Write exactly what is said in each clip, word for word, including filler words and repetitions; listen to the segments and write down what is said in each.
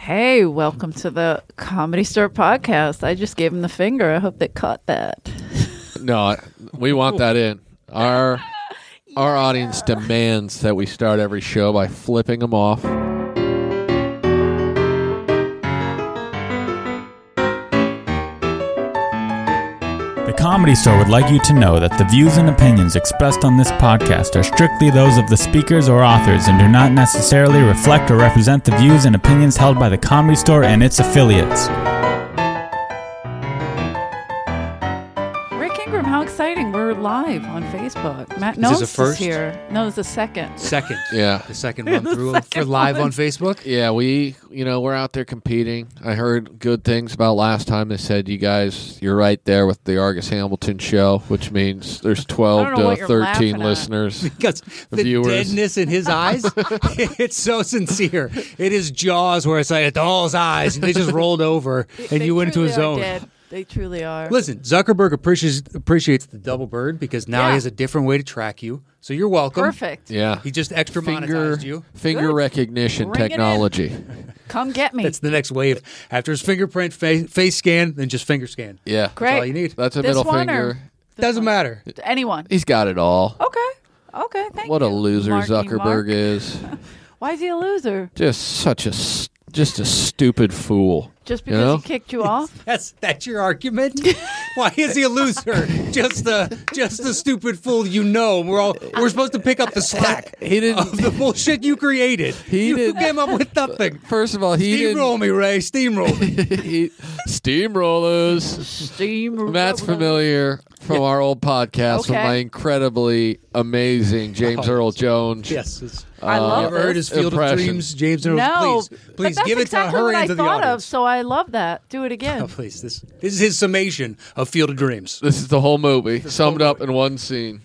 Hey, welcome to the Comedy Store podcast. I just gave him the finger. I hope they caught that. No, we want that in. Our yeah. our audience demands that we start every show by flipping them off. The Comedy Store would like you to know that the views and opinions expressed on this podcast are strictly those of the speakers or authors and do not necessarily reflect or represent the views and opinions held by the Comedy Store and its affiliates. Rick Ingram, how exciting. We're live on Facebook. Matt Is this Notes a first? is here. No, it's a second. Second. Yeah. The second run The through second for live one. on Facebook. Yeah, we, you know, we're out there competing. I heard good things about last time. They said you guys, you're right there with the Argus Hamilton show, which means there's twelve I don't know what to you're thirteen laughing at. listeners. Because the Viewers. deadness in his eyes, it's so sincere. It is Jaws where it's like, it's all his eyes, and they just rolled over, and They you went into truly his are zone. dead. They truly are. Listen, Zuckerberg appreciates, appreciates the double bird because now Yeah. he has a different way to track you. So you're welcome. Perfect. Yeah. He just extra Finger, monetized you. finger Good. recognition Bring it in. technology. Come get me. That's the next wave. After his fingerprint fa- face scan, then just finger scan. Yeah. Great. That's all you need. That's a This middle one finger. or- Doesn't matter. Anyone. He's got it all. Okay. Okay, thank What you. a loser Marky Zuckerberg Mark. is. Why is he a loser? Just such a, s- just a stupid fool. Just You because know? he kicked you off? That's that's your argument. Why is he a loser? just a just a stupid fool. You know, we're all we're supposed to pick up the slack. He didn't. Of the bullshit you created. He you didn't- came up with nothing. First of all, he Steamroll me, Ray. Steamroll me. didn't. he, steamrollers. Steam. Matt's familiar from our old podcast with Okay. my incredibly amazing James Oh, Earl Jones. Yes. it's- I Uh, love you ever heard this. his Field Impression. of Dreams, James Earl? No, please, but please that's give it exactly to her what I and to the thought of, audience. so I love that. Do it again. Oh, please, this this is his summation of Field of Dreams. This is the whole movie, summed up in one scene.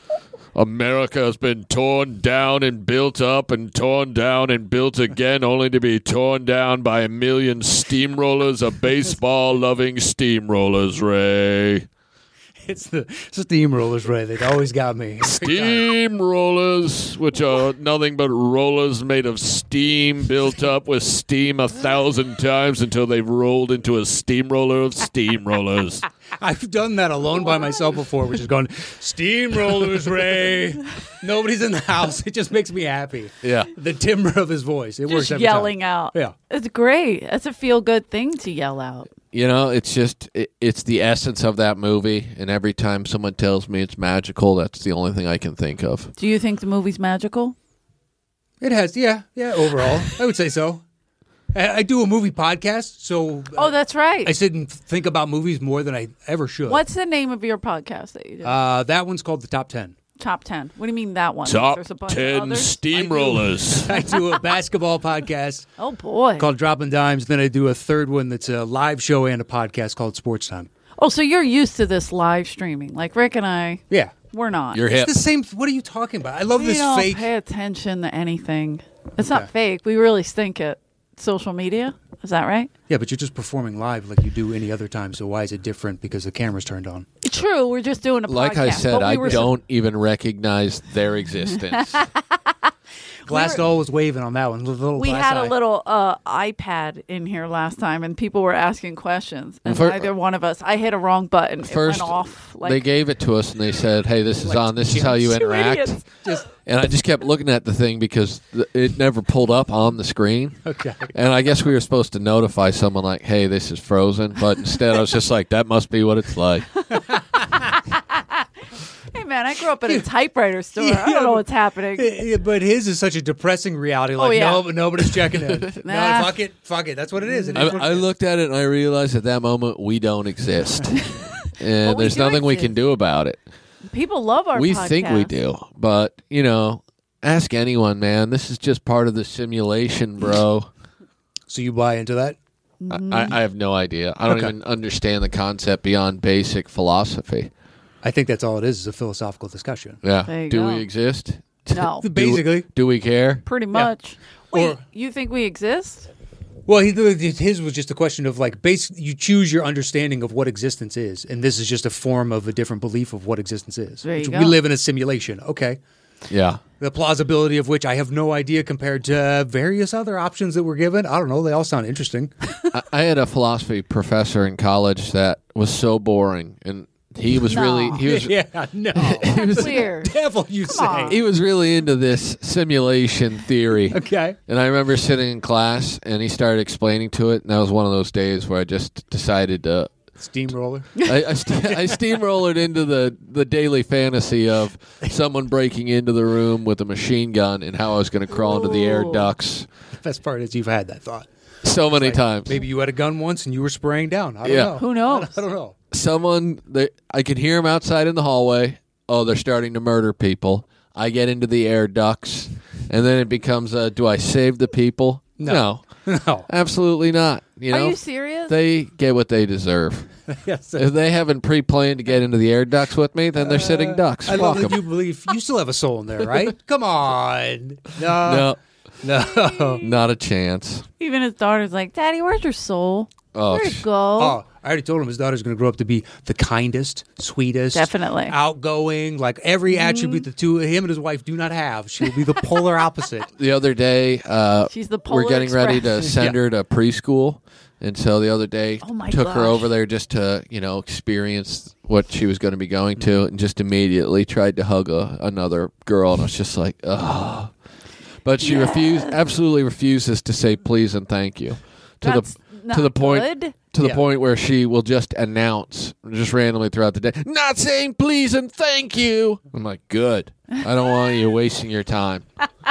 America has been torn down and built up and torn down and built again, only to be torn down by a million steamrollers of baseball-loving steamrollers, Ray. It's the steamrollers, Ray. They always got me. Steamrollers, which are nothing but rollers made of steam, built up with steam a thousand times until they've rolled into a steamroller of steamrollers. I've done that alone by myself before, which is going, steamrollers, Ray. Nobody's in the house. It just makes me happy. Yeah. The timbre of his voice. It works Just every yelling time. out. Yeah. It's great. That's a feel-good thing to yell out. You know, it's just, it, it's the essence of that movie, and every time someone tells me it's magical, that's the only thing I can think of. Do you think the movie's magical? It has, yeah, yeah, overall. I would say so. I, I do a movie podcast, so Oh, that's right. I sit and think about movies more than I ever should. What's the name of your podcast that you do? Uh, that one's called The Top ten. Top ten. What do you mean that one? Top There's a bunch of ten others? steamrollers. I do a basketball podcast Oh, boy. called Dropping Dimes. Then I do a third one that's a live show and a podcast called Sports Time. Oh, so you're used to this live streaming. Like Rick and I, Yeah. we're not. You're hip. It's the same. What are you talking about? I love we this don't fake. pay attention to anything. It's not Okay. fake. We really stink at social media. Is that right? Yeah, but you're just performing live like you do any other time. So why is it different because the camera's turned on? True. We're just doing a Like podcast. I said, but we I were don't even recognize their existence. Glass doll was waving on that one. The little We glass had eye. a little uh, iPad in here last time, and people were asking questions, and Fir- neither one of us. I hit a wrong button. First, it went off. Like, they gave it to us, and they said, hey, this is Like on. This is how you two interact. idiots. Just And I just kept looking at the thing because th- it never pulled up on the screen. okay. And I guess we were supposed to notify someone like, hey, this is frozen. But instead, I was just like, that must be what it's like. Hey, man, I grew up in a typewriter store. I Yeah, don't know but- what's happening. Yeah, but his is such a depressing reality. Like, Oh, yeah. no, but nobody's checking in. Nah. No, fuck it, fuck it. That's what it is. It I, is what it I is. looked at it and I realized at that moment we don't exist. And Well, we there's do nothing we exist. can do about it. People love our We podcast. think we do. But, you know, ask anyone, man. This is just part of the simulation, bro. So you buy into that? I, I have no idea. I don't Okay. even understand the concept beyond basic philosophy. I think that's all it is, is a philosophical discussion. Yeah. There you Do go. we exist? No, Basically. Do we care? pretty much. Wait, Or- you think we exist? Well, he, his was just a question of like, basically, you choose your understanding of what existence is, and this is just a form of a different belief of what existence is. There you Which go. we live in a simulation. Okay. Yeah. The plausibility of which I have no idea compared to various other options that were given. I don't know. They all sound interesting. I, I had a philosophy professor in college that was so boring, and he was No. really he was yeah, no. he was Weird. Devil, you Come say. on. he was really into this simulation theory. Okay. And I remember sitting in class, and he started explaining to it, and that was one of those days where I just decided to. Steamroller. I, I, st- I steamrollered into the, the daily fantasy of someone breaking into the room with a machine gun and how I was going to crawl into the air Ooh. ducts The best part is you've had that thought. so many Like, times. Maybe you had a gun once and you were spraying down. I don't Yeah. know. Who knows? I don't know. Someone, they, I could hear them outside in the hallway. Oh, they're starting to murder people. I get into the air ducts, and then it becomes, uh, do I save the people? No. No. absolutely not. You Are know, you serious? they get what they deserve. Yes. If they haven't pre-planned to get into the air ducts with me, then they're sitting ducks. I love Fuck that 'em. you believe you still have a soul in there, right? Come on. No, No. No. not a chance. Even his daughter's like, Daddy, where's your soul? Oh, Where'd sh- it go? Oh, I already told him his daughter's going to grow up to be the kindest, sweetest, Definitely. outgoing, like every attribute the two him and his wife do not have. She'll be the polar opposite. The other day, uh, She's the Polar we're getting ready to Express. send her to preschool, and so the other day Oh my took her gosh. over there just to you know experience what she was going to be going to, and just immediately tried to hug a, another girl, and I was just like, ugh. But she refused, absolutely refuses to say please and thank you. To That's the not to the point good. to the Yeah. point where she will just announce just randomly throughout the day, not saying please and thank you. I'm like, good. I don't want you wasting your time.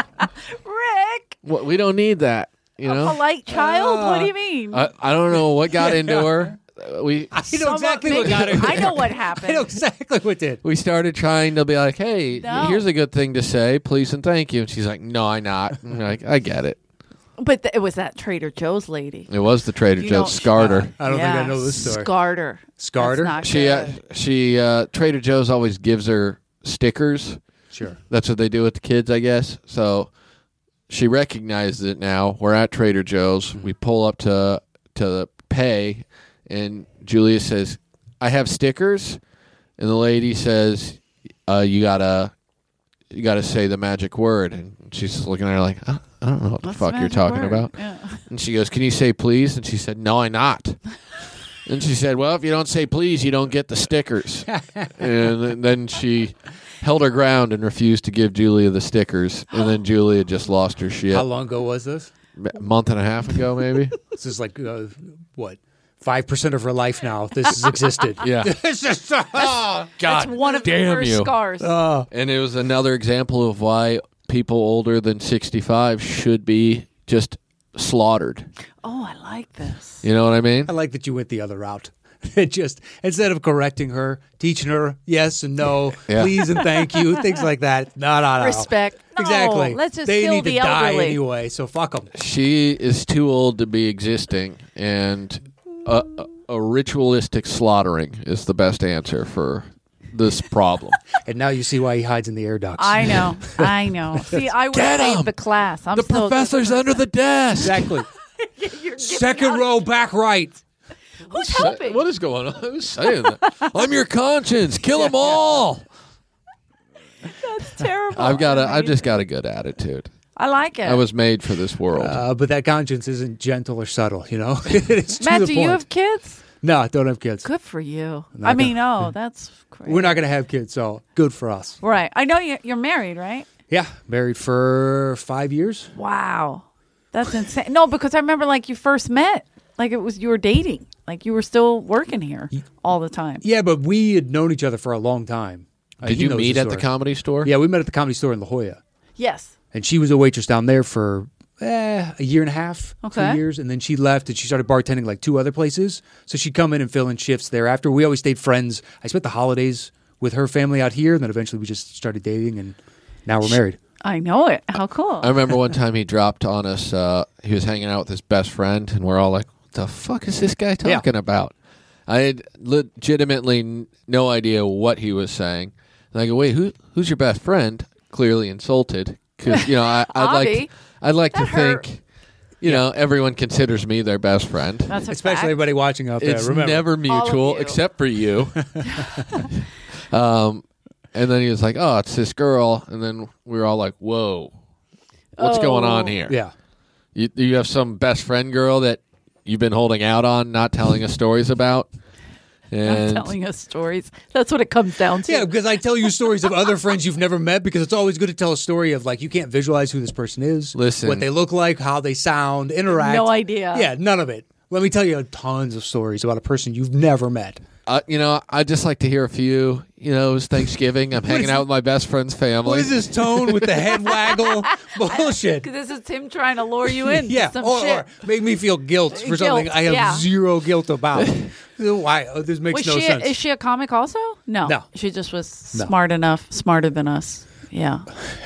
Rick, Well, we don't need that. You a know, polite child? Uh, what do you mean? I, I don't know what got into her. Uh, We I know Someone- exactly what got her. I know what I know happened. exactly what did. we started trying to be like, hey, No. here's a good thing to say, please and thank you. And she's like, no, I'm not. I'm like, I get it. But th- it was that Trader Joe's lady. It was the Trader You Joe's don't- scarred her. I don't yeah, think I know this story. Scarred her. Scarred her? That's not She, uh, good. she, uh, Trader Joe's always gives her stickers. Sure. That's what they do with the kids, I guess. So she recognizes it now. We're at Trader Joe's. We pull up to to pay, and Julia says, "I have stickers," and the lady says, uh, "You gotta, you gotta say the magic word." And she's just looking at her like, "I I don't know what the What's fuck the you're magic talking word? about." Yeah. And she goes, "Can you say please?" And she said, "No, I'm not." And she said, "Well, if you don't say please, you don't get the stickers." And then- then she held her ground and refused to give Julia the stickers. And then Julia just lost her shit. How long ago was this? A month and a half ago, maybe. This is like uh, what five percent of her life now. This has existed. Yeah. It's just oh, That's one of damn her you. scars. oh. And it was another example of why people older than sixty-five should be just slaughtered. oh, I like this. You know what I mean? I like that you went the other route. It just instead of correcting her, teaching her yes and no, Yeah. please and thank you, things like that. No, no, no. Respect. No, Exactly. let's just they kill need the to die elderly. anyway. So fuck them. She is too old to be existing, and a, a, a ritualistic slaughtering is the best answer for this problem. And now you see why he hides in the air ducts. I know. I know. See, I would Get have him! the class. I'm The still professor's under the desk. Exactly. You're getting Second out- row, back right. Who's helping? What is going on? Who's saying that? I'm your conscience. Kill them all. That's terrible. I've got a. I I've just got a good attitude. I like it. I was made for this world. Uh, but that conscience isn't gentle or subtle, you know? it's to Matt, the do point. you have kids? No, I don't have kids. Good for you. Not I mean, oh, that's great. We're not going to have kids, so good for us. Right. I know you- you're married, right? Yeah, married for five years. Wow. That's insane. No, because I remember like you first met, like it was you were dating, like you were still working here all the time. Yeah, but we had known each other for a long time. Uh, Did he you knows meet the at the story. Comedy Store? Yeah, we met at the Comedy Store in La Jolla. Yes. And she was a waitress down there for eh, a year and a half, Okay. two years. And then she left and she started bartending like two other places. So she'd come in and fill in shifts thereafter. We always stayed friends. I spent the holidays with her family out here. And then eventually we just started dating and now we're married. I know it. How cool. I remember one time he dropped on us. Uh, he was hanging out with his best friend, and we're all like, "What the fuck is this guy Yeah. talking about?" I had legitimately n- no idea what he was saying. And I go, "Wait, who who's your best friend?" Clearly insulted because you know I, I'd like Avi, to, I'd like to that hurt. think you know everyone considers me their best friend. That's a Especially fact. everybody watching out there. It's Remember. never mutual you. except for you. um, And then he was like, "Oh, it's this girl." And then we were all like, "Whoa, what's Oh. going on here?" Yeah. You, you have some best friend girl that you've been holding out on, not telling us stories about. And Not telling us stories. That's what it comes down to. Yeah, because I tell you stories of other friends you've never met because it's always good to tell a story of like you can't visualize who this person is, Listen. what they look like, how they sound, interact. No idea. Yeah, none of it. Let me tell you tons of stories about a person you've never met. Uh, you know, I'd just like to hear a few. You know, it was Thanksgiving. I'm hanging is- out with my best friend's family. What is this tone with the head waggle? Bullshit. Because this is him trying to lure you in. Yeah, to some or, shit. or make me feel guilt for Guilt, something I have yeah. zero guilt about. Why? Oh, this makes Was no she, sense. Is she a comic also? No. No. She just was No. smart enough, smarter than us. Yeah.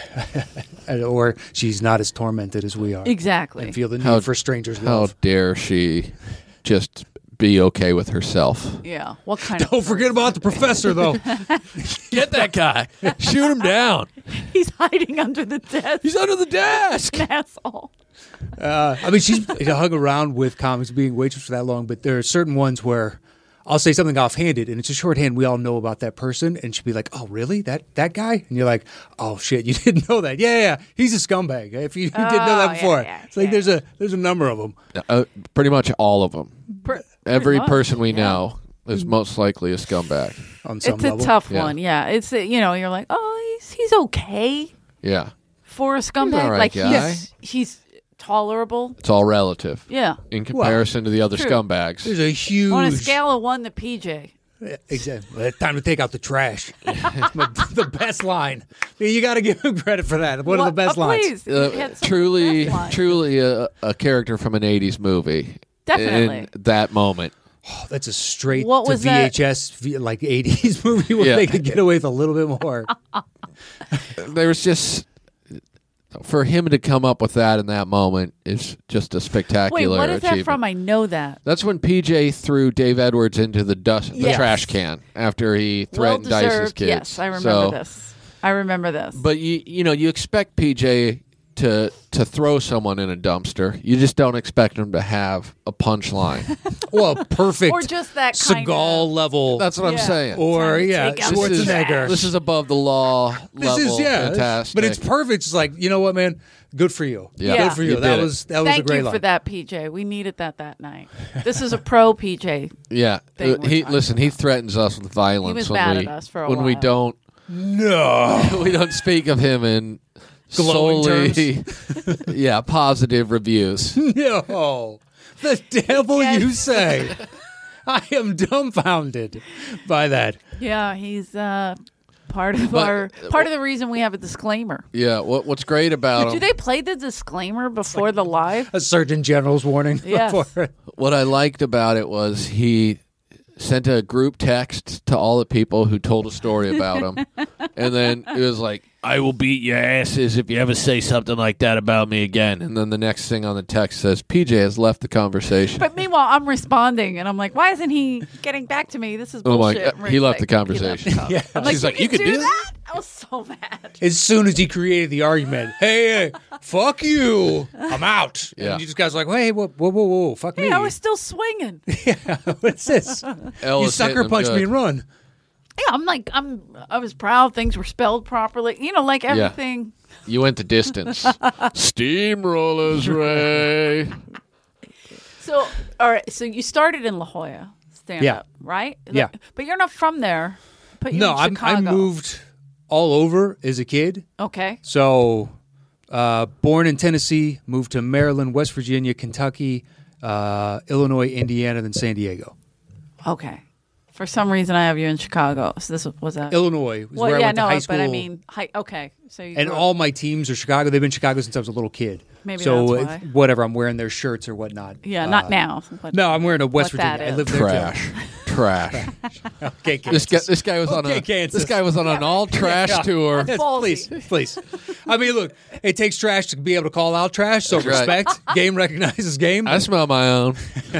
Or she's not as tormented as we are. Exactly. And feel the need How- for strangers' How love. dare she just be okay with herself? Yeah. What kind of Don't forget about the professor, though. Get that guy. Shoot him down. He's hiding under the desk. He's under the desk. An asshole. Uh, I mean, she's hung around with comics being waitress for that long, but there are certain ones where I'll say something offhanded, and it's a shorthand. We all know about that person, and she'll be like, "Oh, really? That that guy?" And you're like, "Oh shit, you didn't know that? Yeah, yeah, he's a scumbag. If you, you didn't know Oh, that before, yeah, yeah, it's like yeah. there's a there's a number of them. Uh, pretty much all of them. Per- Every pretty much, person we yeah. know is most likely a scumbag. On some It's a level. tough Yeah. one. Yeah. It's, uh, you know, you're like, oh, he's, he's okay Yeah. for a scumbag. all right like, guy. he's, he's tolerable. It's all relative. Yeah. In comparison to the other True. scumbags. There's a huge On a scale of one to P J. Yeah, exactly. Well, time to take out the trash. That's my- the best line. You got to give him credit for that. One of the What- best oh, lines. Please. He Uh, had some truly, best lines. truly a, a character from an eighties movie. Definitely. In that moment. Oh, that's a straight What to was that? V H S v- like eighties movie where Yeah. they could get away with a little bit more. There was just, for him to come up with that in that moment is just a Wait, spectacular what is that achievement. from? I know that. That's when P J threw Dave Edwards into the dust, the Yes. trash can after he Well threatened Dice's deserved. kids. Yes, I remember So- this. I remember this. But you, you know, you expect P J to to throw someone in a dumpster. You just don't expect him to have a punchline. Well, perfect Or just that kind Seagal of- level. That's what I'm Yeah. saying. or, Time to yeah, take out the Schwarzenegger. This is above the law This level. is, yeah. Fantastic. But it's perfect. It's like, you know what, man? Good for you. Yeah. Yeah. Good for you. You that did it. was that was a Thank great you line. for that, P J. We needed that that night. This is a pro P J. yeah. thing Uh, we're he talking listen. He threatens us with violence He was when mad we at us for a when we while. don't No. we don't speak of him in Glowing solely yeah positive reviews. No. The devil Yes. you say. I am dumbfounded by that. Yeah, he's uh, part of But- our part of the reason we have a disclaimer. Yeah. What What's great about Do him? they play the disclaimer before the live? A Surgeon General's warning. Yes. before- What I liked about it was he sent a group text to all the people who told a story about him, and then it was like, "I will beat your asses if you ever say something like that about me again." And then the next thing on the text says, "P J has left the conversation." But meanwhile, I'm responding, and I'm like, "Why isn't he getting back to me? This is I'm like, bullshit." uh, he left the He conversation. left the Yeah. I'm like, She's like, "You "You can could do do that?" I was so mad. As soon as he created the argument, hey, hey fuck you, I'm out. Yeah. And you just guys like, hey, whoa, whoa, whoa, whoa, fuck me. Hey, I was still swinging. Yeah, What's this? Elle you was sucker hitting him punch good. me and run. I'm like, I'm. I was proud. Things were spelled properly. You know, like everything. You went the distance. Steamrollers, Ray. So, all right. So you started in La Jolla, stand Yeah. up, right? Yeah. But you're not from there. But you're No, in I'm, I Chicago. moved all over as a kid. Okay. So, uh, born in Tennessee, moved to Maryland, West Virginia, Kentucky, uh, Illinois, Indiana, then San Diego. Okay. For some reason, I have you in Chicago. So this was, was that Illinois was Well, where yeah, I went no, to high school. but I mean, hi, okay. So you and grew up- all my teams are Chicago. They've been Chicago since I was a little kid. Maybe so that's uh, why. whatever, I'm wearing their shirts or whatnot. yeah, Uh, not now. But No, I'm wearing a West what that Virginia. I is. live there Trash. Trash. too. Okay, This guy, this guy was on Okay, a Kansas. this guy was on an all trash Yeah. tour. Yes, Ballsy. please, please. I mean, look, it takes trash to be able to call out trash. So That's right. respect. Game recognizes game. I smell my own.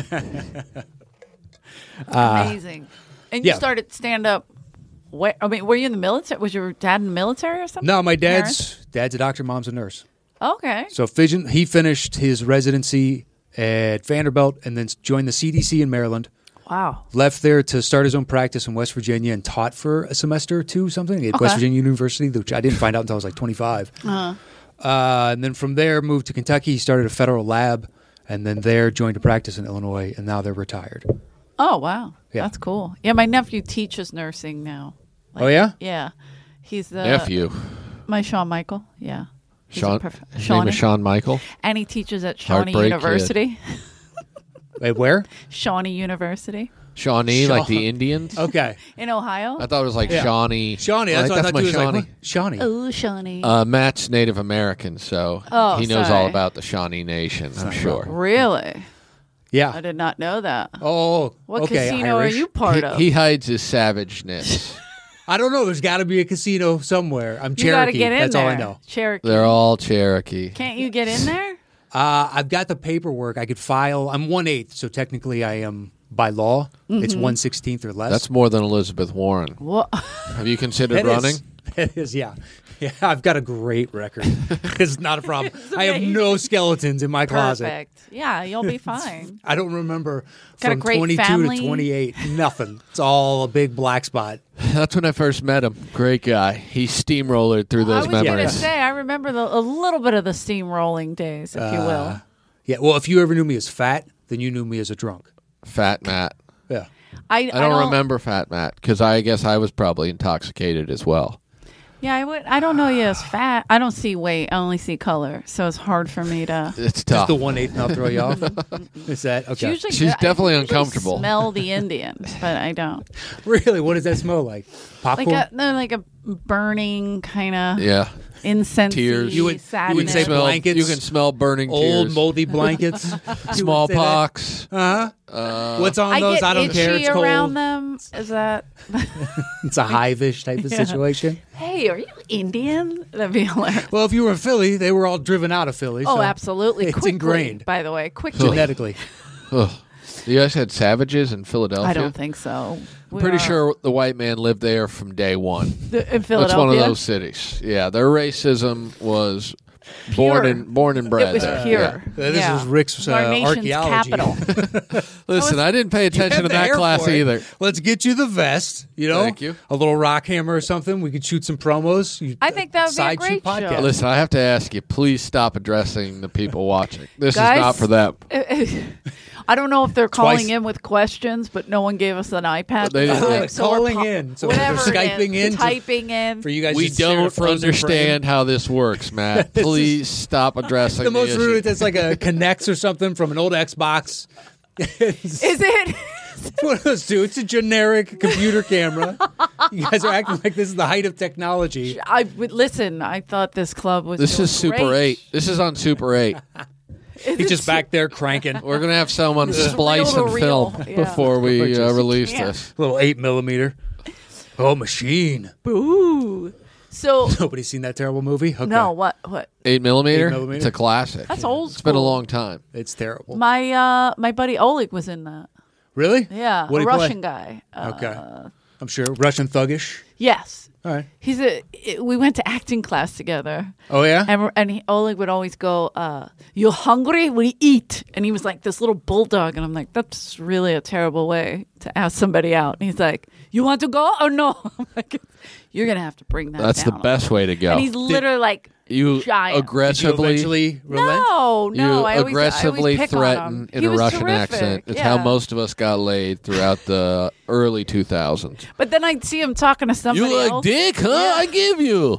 amazing. And you yeah. started stand up. Where, I mean, were you in the military? Was your dad in the military or something? No, my dad's Parents? dad's a doctor, mom's a nurse. Okay. So Fission, he finished his residency at Vanderbilt and then joined the C D C in Maryland. Wow. Left there to start his own practice in West Virginia and taught for a semester or two, something at Okay. West Virginia University, which I didn't find out until I was like twenty-five. Uh-huh. Uh, and then from there, moved to Kentucky. He started a federal lab, and then there joined a practice in Illinois, and now they're retired. Oh, wow. Yeah. That's cool. Yeah, my nephew teaches nursing now. Like, Oh, yeah? Yeah. He's the Nephew. My Shawn Michael. Yeah. He's a Sean. prof- His name Shawnee. is Shawn Michael. And he teaches at Shawnee Heartbreak University. Wait, where? Shawnee University Shawnee, like the Shawn. Indians. Okay. in Ohio. I thought it was like Yeah. Shawnee. Shawnee. That's Like, what I thought my you was like. Shawnee. what? Shawnee. Oh, Shawnee. Uh, Matt's Native American, so Oh, he knows sorry. all about the Shawnee Nation, I'm sure. Really? I Yeah. did not know that. Oh, What okay. casino Irish. are you part He, of? he hides his savageness. I don't know. There's got to be a casino somewhere. I'm you Cherokee. got to get in That's there. all I know. Cherokee. They're all Cherokee. Can't you get in there? Uh, I've got the paperwork. I could file. I'm one eighth, so technically I am by law. Mm-hmm. It's one sixteenth or less. That's more than Elizabeth Warren. What? Have you considered It running? is. It is, yeah. Yeah, I've got a great record. It's not a problem. I have no skeletons in my closet. Perfect. Yeah, you'll be fine. I don't remember Got a from great twenty-two family. to twenty-eight. Nothing. It's all a big black spot. That's when I first met him. Great guy. He steamrollered through those I was going to memories. say, I remember the, a little bit of the steamrolling days, if you Uh, will. Yeah, well, if you ever knew me as fat, then you knew me as a drunk. Fat Matt. Yeah. I, I don't remember Fat Matt because I guess I was probably intoxicated as well. Yeah, I would. I don't know you as fat. I don't see weight. I only see color, so it's hard for me to. It's Just tough. the one eighth and I'll throw you off. Is that It's okay? usually She's good. I definitely usually uncomfortable. Smell the Indians, but I don't. Really? What does that smell like? Like Popcorn? a no, like a burning kind of Yeah. incense. Tears. You would- you sadness. would say smell, blankets? You can smell burning Old tears. moldy blankets. Smallpox. Uh huh. What's on I those? get I don't itchy care. It's around cold. them. Is that? It's a hive-ish type of Yeah. situation. Hey, are you Indian? That'd be hilarious. Well, if you were in Philly, they were all driven out of Philly. Oh, so absolutely. It's Quickly, ingrained by the way. Quickly. genetically. Ugh. You guys had savages in Philadelphia? I don't think so. I'm pretty sure the white man lived there from day one. The, in That's Philadelphia. one of those cities. Yeah, their racism was born Pure. and born and bred It was there. pure. Yeah. This Yeah. was Rick's, uh, Our nation's archaeology. capital. Listen, I didn't pay You attention have to the that hair class for it. either. Let's get you the vest. You know, Thank you. A little rock hammer or something. We could shoot some promos. You- I think that would be a side great shoot podcast. show. Listen, I have to ask you, please stop addressing the people watching. This Guys, is not for them. I don't know if they're calling Twice. in with questions, but no one gave us an iPad. They this didn't. time, so we're Calling po- in. So whatever they're it Skyping is, in to- typing in. For you guys, We just stare at a don't frozen understand frame. how this works, Matt. Please stop addressing The most issue. rude. It's like a Connects or something from an old Xbox. Is it? It's one of those two. It's a generic computer camera. You guys are acting like this is the height of technology. I would listen. I thought this club was. This doing is Super great. eight. This is on Super eight. Is He's it just back there cranking. We're gonna have someone This is splice reel and to film reel. Yeah. before we uh, release Yeah. this. Little eight millimeter. Oh, machine. Boo. So Nobody's seen that terrible movie? Okay. no, what what? Eight millimeter. Eight millimeter? It's a classic. That's old It's been a school. long time. It's terrible. My uh, my buddy Oleg was in that. Really? Yeah, What a did he play? Russian guy. Uh, Okay. I'm sure. Russian thuggish. Yes, All right. he's a. We went to acting class together. Oh, yeah? And, and he, Oleg would always go, uh, "You hungry? We eat." And he was like this little bulldog, and I'm like, "That's really a terrible way to ask somebody out." And he's like, "You want to go or no?" I'm like, "You're gonna have to bring that." That's the down a best way to go. And he's literally like you giant. Did you aggressively, eventually relent? No, no. you I always, I aggressively always pick on threaten him. in He a was Russian terrific. accent. It's yeah. how most of us got laid throughout the early two thousands. But then I'd see him talking to somebody You like else. dick, huh? I give you.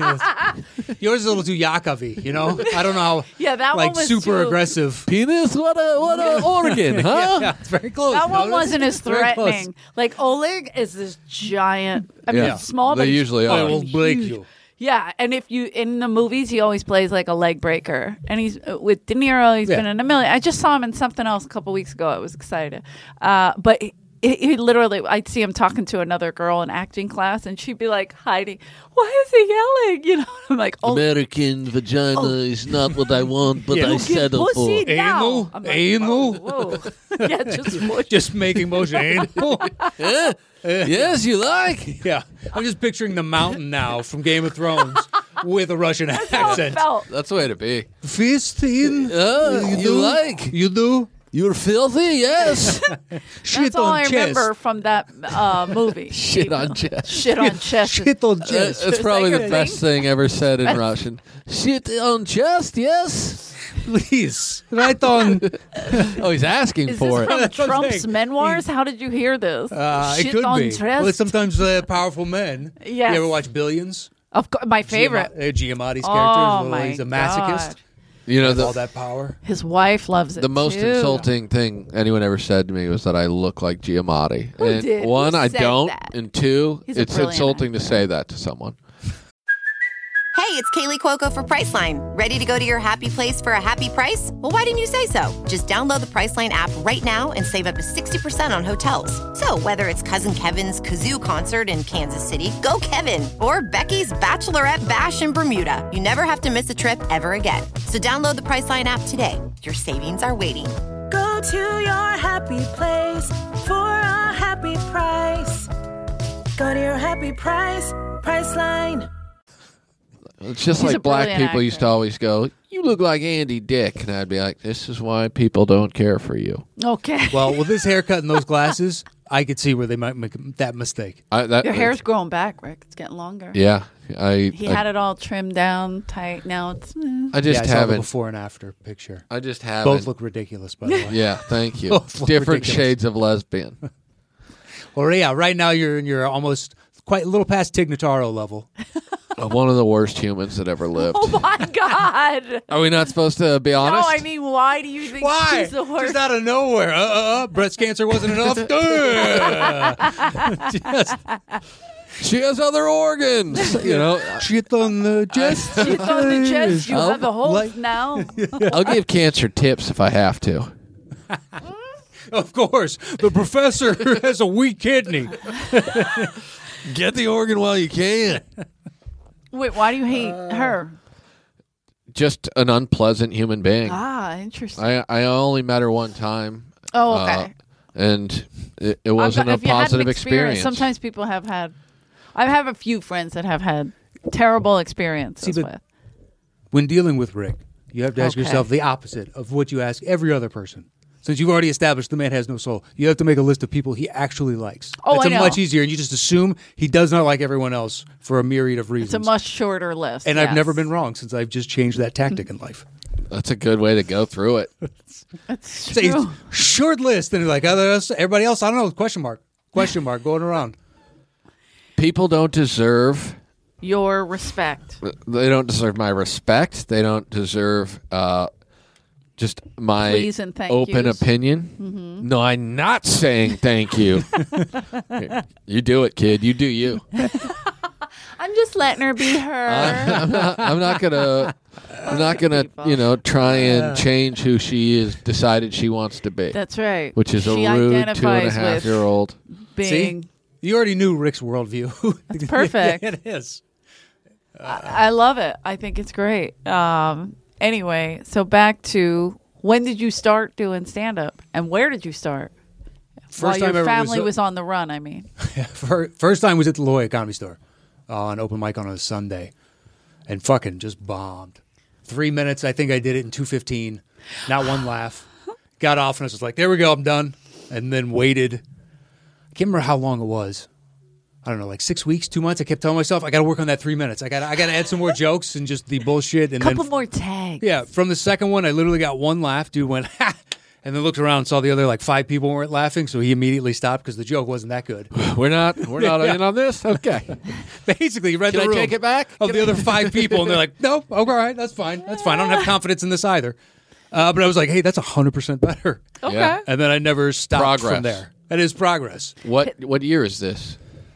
Yours is a little too Yakovy, you know? I don't know how. Yeah, that like one was super too- aggressive. Penis? What a what a organ, huh? Yeah, it's very close. That one Notice? wasn't as Very close. threatening. Like Oleg is this giant. I mean, Yeah. small, They but he's usually Oh, are. it will huge. break you. Yeah, and if you in the movies, he always plays like a leg breaker, and he's uh, with De Niro. He's Yeah. been in a million. I just saw him in something else a couple weeks ago. I was excited, uh, but. He, he literally, I'd see him talking to another girl in acting class, and she'd be like hiding. Why is he yelling? You know, I'm like, oh, American vagina is not what I want, but Yeah. I You get settle pussy for. now. Anal? I'm like, Anal? Whoa, whoa. yeah, just push. Just making motion. Yeah? Yes, you like. Yeah. I'm just picturing the mountain now from Game of Thrones with a Russian How it accent. felt. That's the way to be. Fist in. Uh, you do? like. You do? You're filthy, yes. Shit That's all on I chest. remember from that uh, movie. Shit on chest. Shit on chest. Shit on Uh, chest. that's probably that the your best thing ever said in Russian. Shit on chest, yes. Please. Right on. Oh, he's asking Is for this it. from That's what I'm Trump's saying. memoirs? How did you hear this? Uh, Shit it could on be. chest. Well, it's sometimes uh, powerful men. Yes. You ever watch Billions? Of course, my favorite. Giamatti- uh, Giamatti's Oh, character. my He's a masochist. God. You know, With all the, that power. His wife loves it. the most too. insulting thing anyone ever said to me was that I look like Giamatti. Who and did? Who one, I said don't. that? And two, He's a it's brilliant insulting to actor. say that to someone. Hey, it's Kaylee Cuoco for Priceline. Ready to go to your happy place for a happy price? Well, why didn't you say so? Just download the Priceline app right now and save up to sixty percent on hotels. So whether it's Cousin Kevin's Kazoo concert in Kansas City, go Kevin, or Becky's Bachelorette Bash in Bermuda, you never have to miss a trip ever again. So download the Priceline app today. Your savings are waiting. Go to your happy place for a happy price. Go to your happy price, Priceline. It's just He's a like black brilliant people used to actor. always go, you look like Andy Dick. And I'd be like, this is why people don't care for you. Okay. Well, with this haircut and those glasses, I could see where they might make that mistake. I, that, Your hair's growing back, Rick. It's getting longer. Yeah. I, He I, had it all trimmed down tight. Now it's. eh. I just yeah, I saw the haven't. before and after picture. I just haven't. Both look ridiculous, by the way. Yeah, thank you. Both look Different ridiculous. shades of lesbian. Well, yeah, right now you're you're almost quite a little past Tig Notaro level. Uh, One of the worst humans that ever lived. Oh my God. Are we not supposed to be No, honest? I mean, why do you think Why? she's the worst? Just out of nowhere. Uh, uh, uh, breast cancer wasn't enough. Just She has other organs. You know, shit on the chest. She's on the chest. You I'll- have a hole like- now. I'll give cancer tips if I have to. Of course, the professor has a weak kidney. Get the organ while you can. Wait, why do you hate her? Just an unpleasant human being. Ah, interesting. I I only met her one time. oh, uh, okay. and it, it I'm wasn't go- a if you had an positive experience. Sometimes people have had. I have a few friends that have had terrible experiences See, but- with. When dealing with Rick, you have to ask Okay. yourself the opposite of what you ask every other person. Since you've already established the man has no soul, you have to make a list of people he actually likes. Oh, That's I a know. much easier, and you just assume he does not like everyone else for a myriad of reasons. It's a much shorter list. and I've yes. never been wrong since I've just changed that tactic in life. That's a good way to go through it. It's Say true. short list, and you're like other else, everybody else. I don't know. Question mark. Question mark going around. People don't deserve. Your respect. They don't deserve my respect. They don't deserve uh, just my Please and thank open yous. opinion. Mm-hmm. No, I'm not saying thank you. Here, you do it, kid. You do you. I'm just letting her be her. I'm not, I'm not gonna. I'm not gonna. You know, try and change who she is. Decided she wants to be, That's right. which is a she rude two and a identifies half with year old. being. See? You already knew Rick's worldview. It's perfect. It is. I love it. I think it's great. Um, anyway, so back to when did you start doing stand up and where did you start? First While time your ever family was, was, on the run, I mean. Fir- First time was at the La Jolla Comedy Store uh, on open mic on a Sunday, and fucking just bombed. Three minutes, I think I did it in two fifteen. Not one laugh. Got off and I was just like, "There we go, I'm done." And then waited. I can't remember how long it was. I don't know, like six weeks, two months. I kept telling myself, "I got to work on that three minutes. I got, I got to add some more jokes and just the bullshit." And Couple then, more tags. yeah, from the second one, I literally got one laugh. Dude went, "Ha!" And then looked around and saw the other like five people weren't laughing, so he immediately stopped because the joke wasn't that good. We're not. We're not Yeah. in on this. Okay. Basically, he read Can the I room take it back? of the other five people, and they're like, "No, oh, all right, that's fine, that's fine. I don't have confidence in this either." Uh, but I was like, "Hey, that's hundred percent better." Okay. Yeah. And then I never stopped Progress. from there. That is progress. What What year is this?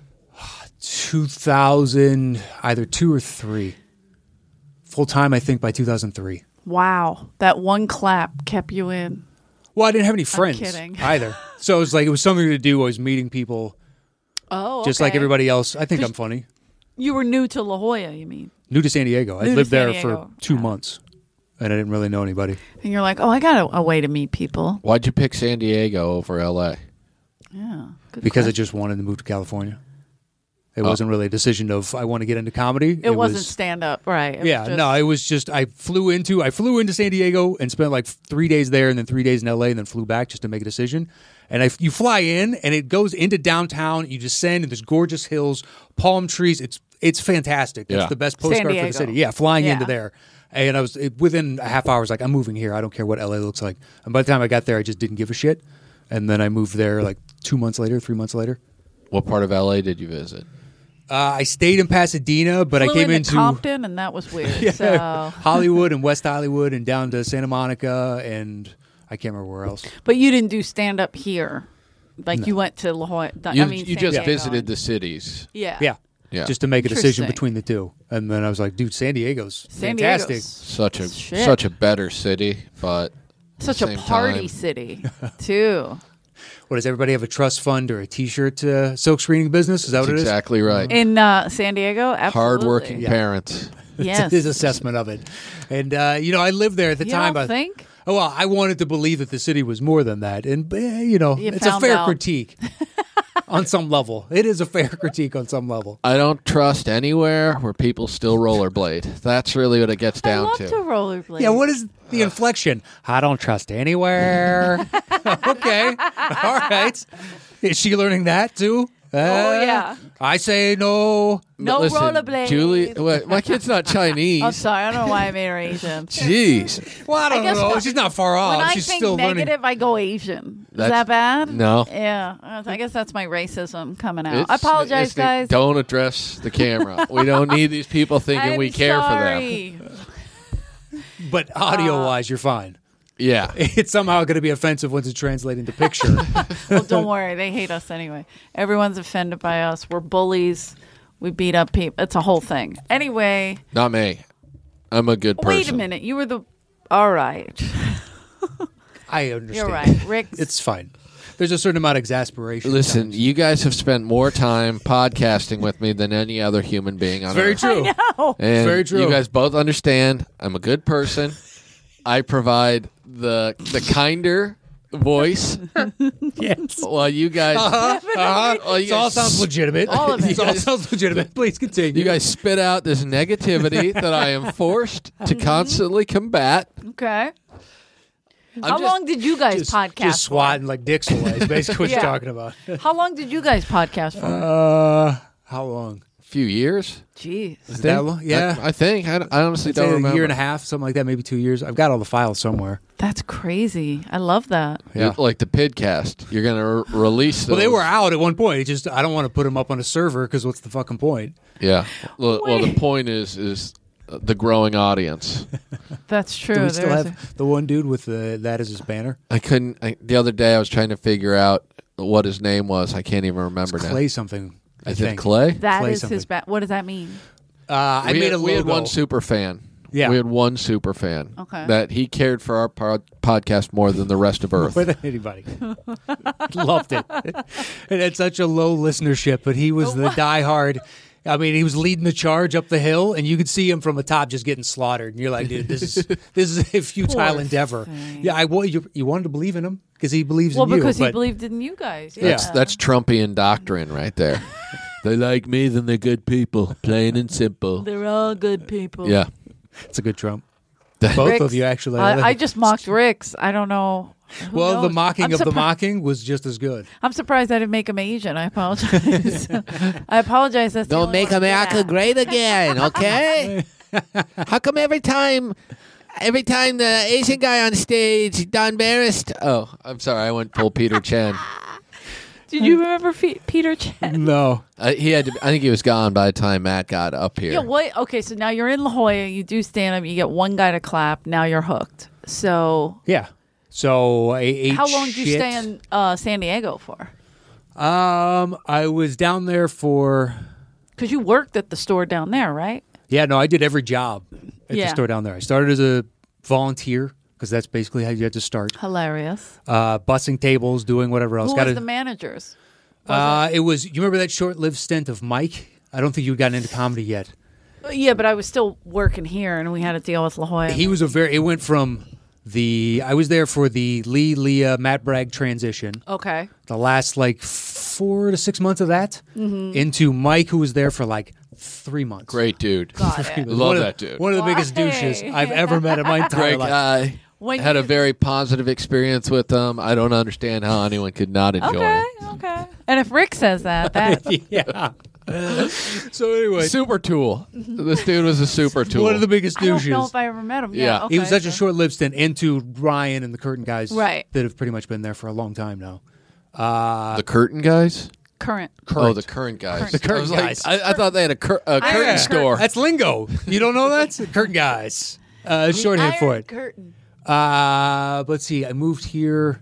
Two thousand, either two or three. Full time, I think, by two thousand three. Wow. That one clap kept you in. Well, I didn't have any friends kidding. either, so it was like it was something to do. I was meeting people, Oh, just like okay. everybody else. I think I'm funny. You were new to La Jolla, you mean? New to San Diego. I New to lived San there Diego. for two Yeah. months, and I didn't really know anybody. And you're like, oh, I got a, a way to meet people. Why'd you pick San Diego over L A? Yeah. Good Because I question. just wanted to move to California. It Oh. wasn't really a decision of I want to get into comedy. It, wasn't was, stand up, right? It yeah, was just- no, it was just I flew into I flew into San Diego and spent like three days there and then three days in L A and then flew back just to make a decision. And I, you fly in and it goes into downtown. You descend and there's gorgeous hills, palm trees. It's it's fantastic. It's Yeah. the best San postcard for Diego. the city. Yeah, flying Yeah. into there. And I was it, within a half hour. I was like, I'm moving here. I don't care what L A looks like. And by the time I got there, I just didn't give a shit. And then I moved there like two months later, three months later. What part of L A did you visit? Uh, I stayed in Pasadena, but Flew I came into, into Compton, and that was weird. So, Hollywood and West Hollywood and down to Santa Monica and I can't remember where else. but you didn't do stand up here, like you went to La Jolla. You, I mean, you San just Diego. visited the cities. Yeah, Yeah. Yeah. Just to make a decision Interesting. between the two. And then I was like, dude, San Diego's San fantastic. Diego's Such a Shit. such a better city, but such a same party time- city too. What, does everybody have a trust fund or a T-shirt uh, silk screening business? Is that that's what it is? exactly right. In uh, San Diego, absolutely. Hardworking Yeah. parents. Yes. It's his assessment of it. And, uh, you know, I lived there at the You time. don't I, think? Oh, well, I wanted to believe that the city was more than that. And, eh, you know, You it's a found fair out. critique on some level. It is a fair critique on some level. I don't trust anywhere where people still rollerblade. That's really what it gets I down love to. to rollerblade. Yeah, what is the inflection? I don't trust anywhere. Okay. All right. Is she learning that too? Oh, Uh, yeah. I say no. No Listen, rollerblade. Julie, wait, my kid's not Chinese. I'm sorry. I don't know why I made her Asian. Jeez. Well, I don't guess know. when- She's not far off. When I She's think still negative, learning. I go Asian. Is That's- that bad? No. Yeah. I guess that's my racism coming out. It's- I apologize, it's the- guys. Don't address the camera. We don't need these people thinking I'm we care sorry. for them. But audio-wise, you're fine. Yeah. It's somehow going to be offensive once it's translated into picture. Well, don't worry. They hate us anyway. Everyone's offended by us. We're bullies. We beat up people. It's a whole thing. Anyway, Not me. I'm a good person. wait a minute. You were the. All right. I understand. You're right. Rick. It's fine. There's a certain amount of exasperation. Listen, sometimes. you guys have spent more time podcasting with me than any other human being on It's very earth. true. Oh, And very true. You guys both understand I'm a good person. I provide the the kinder voice Yes. while you guys Uh-huh. while you It all guys sounds legitimate. All of it. It all sounds legitimate. Please continue. you guys spit out this negativity that I am forced to constantly combat. okay. I'm How just- long did you guys just, podcast? just swatting like dicks away is basically what Yeah. you're talking about. For? How long did you guys podcast for? Uh, how long? Few years? Jeez. Is it that long? Yeah. I, I think. I, I honestly I'd say don't a remember. year and a half, something like that, maybe two years. I've got all the files somewhere. That's crazy. I love that. Yeah. Like the Pidcast. You're going to re- release those. Well, they were out at one point. It just I don't want to put them up on a server because what's the fucking point? Yeah. Well, well, the Wait. point is is uh, the growing audience. That's true. Do we still There's have the one dude with the, that as his banner? I couldn't. I, the other day, I was trying to figure out what his name was. I can't even remember now. Clay something. I Is it think. Clay? a, that Clay is something. his back. What does that mean? Uh, I we made had, a we had logo. one super fan. Yeah. We had one super fan. Okay. That he cared for our pod- podcast more than the rest of Earth. More than anybody. Loved it. It had such a low listenership, but he was the diehard. I mean, he was leading the charge up the hill, and you could see him from the top just getting slaughtered. And you're like, dude, this is this is a futile Poor endeavor. thing. Yeah, I well, you, you wanted to believe in him because he believes Well, in you. because he but believed in you guys. Yeah. That's that's Trumpian doctrine right there. They like me, then they're good people. Plain and simple. They're all good people. Yeah. it's a good Trump. Both Rick's- of you actually. I, I just mocked Rick's. I don't know. Who well, the knows? mocking I'm of the surpri- mocking was just as good. I'm surprised I didn't make him Asian. I apologize. I apologize. That's the Don't only make one I'm good America at. great again, okay? How come every time, every time the Asian guy on stage, Don Barrist? Oh, I'm sorry, I went full Peter Chen. Did you remember Fe- Peter Chen? No. Uh, he had, to, I think he was gone by the time Matt got up here. Yeah. What? Okay. So now you're in La Jolla. You do stand up. You get one guy to clap. Now you're hooked. So Yeah. So I ate how long did you shit. stay in uh, San Diego for? Um, I was down there for. Because you worked at the store down there, right? Yeah, no, I did every job at Yeah. the store down there. I started as a volunteer because that's basically how you had to start. Hilarious. Uh, bussing tables, doing whatever else. Who Gotta- was the managers? Was uh, it was. You remember that short-lived stint of Mike? I don't think you had gotten into comedy yet. it? Yeah, but I was still working here, and we had to deal with La Jolla. He was a very. It went from the. I was there for the Lee Leah Matt Bragg transition. okay. The last like f- four to six months of that Mm-hmm. into Mike, who was there for like three months. Great dude. Got it. Love one of, that dude. One of the biggest Why? douches I've ever met in my entire Great life. guy. When Had a you- very positive experience with them. I don't understand how anyone could not enjoy Okay, it. okay. And if Rick says that, that Yeah. So anyway, Super tool. This dude was a super tool. one of the biggest I don't douches. know if I ever met him. Yeah, Yeah. okay, he was such a so- short-lived stint into Ryan and the Curtain guys Right. that have pretty much been there for a long time now. Uh, the curtain guys? current. Oh, the current guys. Current. The curtain I was like- guys. I, I thought they had a, cur- a curtain Yeah. store. That's lingo. You don't know that? Curtain guys. Uh, it's shorthand for Iron it. Curtain. Uh, let's see. I moved here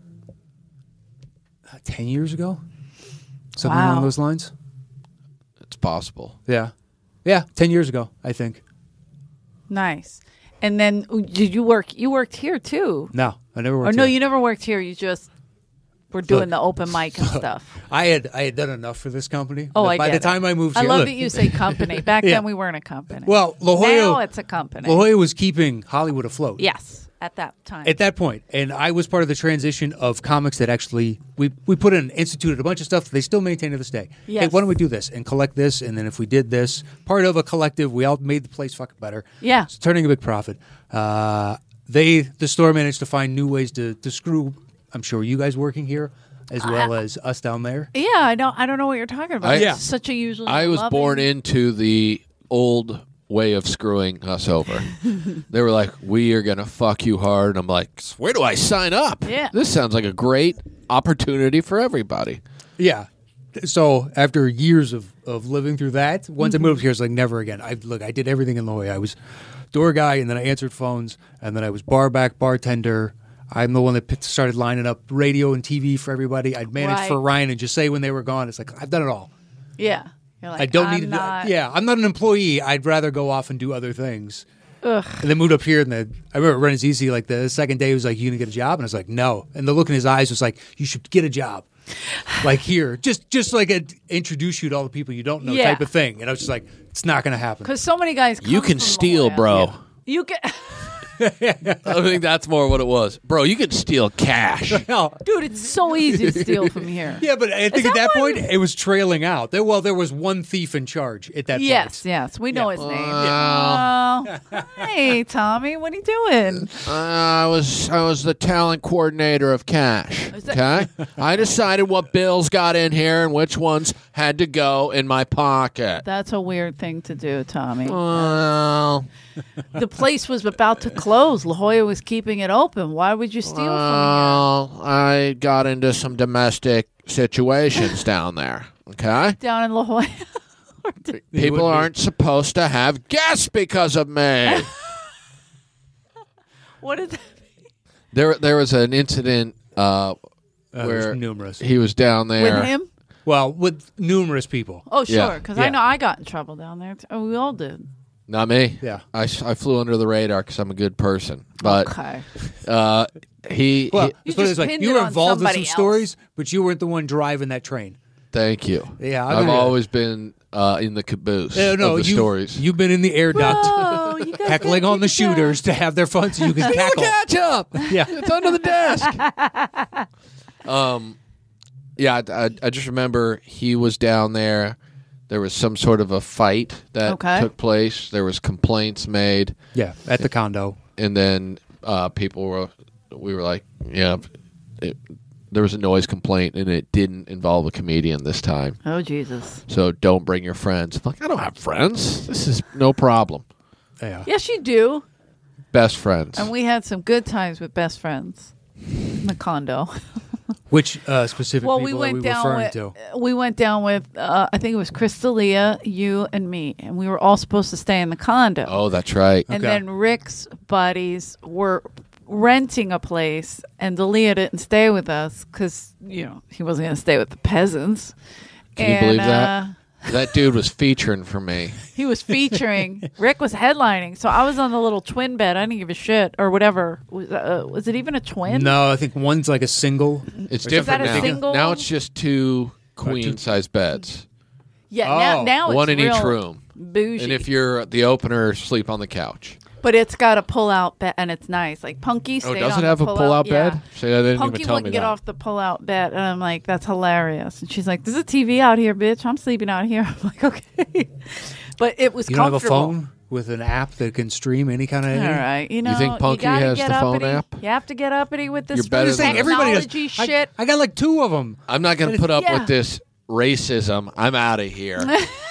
uh, ten years ago. Something Wow. along those lines. It's possible. Yeah. Yeah, ten years ago, I think. Nice. And then uh, did you work? You worked here too. No, I never Or worked no, here. you never worked here. You just were doing Look. the open mic and stuff. I had I had done enough for this company. Oh, that I By get the time it. I moved I here. love look, that you say company. Back Yeah. then we weren't a company. Well, La Jolla, now it's a company. La Jolla was keeping Hollywood afloat. Yes, at that time. At that point, and I was part of the transition of comics that actually we we put in instituted a bunch of stuff that they still maintain to this day. Hey, Yes. why don't we do this and collect this, and then if we did this, part of a collective, we all made the place fucking better. Yeah. it's turning a big profit. Uh, they the store managed to find new ways to to screw. I'm sure you guys working here as well as us down there. yeah, I don't. I don't know what you're talking about. I- It's Yeah. such a usually. I was loving- born into the old way of screwing us over. They were like, we are going to fuck you hard. I'm like, where do I sign up? Yeah. This sounds like a great opportunity for everybody. Yeah. So after years of, of living through that, once I moved here, it's like never again. I look, I did everything in La Jolla. I was door guy, and then I answered phones, and then I was bar back, bartender. I'm the one that p- started lining up radio and T V for everybody. I'd manage Right. for Ryan and just say when they were gone. It's like I've done it all. Yeah. You're like, I don't I'm need to. not, Do, yeah, I'm not an employee. I'd rather go off and do other things. Ugh. And then moved up here, and the, I remember Ren's Easy. Like the second day, he was like, "You gonna get a job?" And I was like, "No." And the look in his eyes was like, "You should get a job." Like here, just just like a, introduce you to all the people you don't know, Yeah. type of thing. And I was just like, "It's not gonna happen." Because so many guys. You come can from steal, La Jolla. bro. You can. I think that's more what it was. Bro, you can steal cash. No. Dude, it's so easy to steal from here. Yeah, but I think that at that what- point it was trailing out. There, well, there was one thief in charge at that Yes, point. yes. We know Yeah. his name. Oh. Hey, Tommy, what are you doing? Uh, I was I was the talent coordinator of cash. Is that- Okay, I decided what bills got in here and which ones had to go in my pocket. That's a weird thing to do, Tommy. Well, The place was about to close. La Jolla was keeping it open. Why would you steal from well, I got into some domestic situations down there. Okay, here? Down in La Jolla? would people be. aren't supposed to have guests because of me. What is that? there, there was an incident uh, Uh, there's where numerous. he was down there. With him? Well, with numerous people. Oh, Yeah. sure. Because Yeah. I know I got in trouble down there. Oh, we all did. Not me. Yeah. I, s- I flew under the radar because I'm a good person. But Okay. uh, he, Well, he- You let's put it just this way. pinned You it were on involved in some somebody else. stories, but you weren't the one driving that train. thank you. Yeah, I I've remember that. always been uh, in the caboose Uh, no, of the you, stories. You've been in the air duct, Oh, you guys heckling gotta on the keep it down. shooters to have their fun so you can cackle. catch up. Yeah. It's under the desk. um, yeah, I, I, I just remember he was down there. There was some sort of a fight that Okay. took place. There was complaints made, Yeah, at the condo. and then uh, people were. We were like, yeah. It, there was a noise complaint, and it didn't involve a comedian this time. Oh, Jesus. So don't bring your friends. I'm like, I don't have friends. This is no problem. Yeah. Yes, you do. Best friends. And we had some good times with best friends in the condo. Which uh, specific Well, people we are went we down referring with to? we went down with uh, I think it was Crystalia, you, and me, and we were all supposed to stay in the condo. Oh, that's right. And Okay. then Rick's buddies were renting a place, and Dalia didn't stay with us because you know he wasn't going to stay with the peasants. Can you and, believe that? Uh, That dude was featuring for me. he was featuring. Rick was headlining, so I was on the little twin bed. I didn't give a shit or whatever. Was, uh, was it even a twin? No, I think one's like a single. It's Is different that a now. single? Now it's just two queen size beds, Yeah. Oh, now, now it's one in each real room. Bougie. And if you're the opener, sleep on the couch. But it's got a pull-out bed, and it's nice. Like Punky Oh, stayed does on it the have a pull-out- pull-out yeah. bed? See, they didn't Punky even tell wouldn't me get that. off the pull-out bed, and I'm like, that's hilarious. And she's like, there's a T V out here, bitch. I'm sleeping out here. I'm like, okay. But it was You don't have a comfortable. phone with an app that can stream any kind of. All right, you know, think Punky gotta has get the phone uppity. app? You have to get uppity with this You're better freaking than- Everybody does. technology I, shit. I got like two of them. I'm not going to put up Yeah. with this racism. I'm out of here.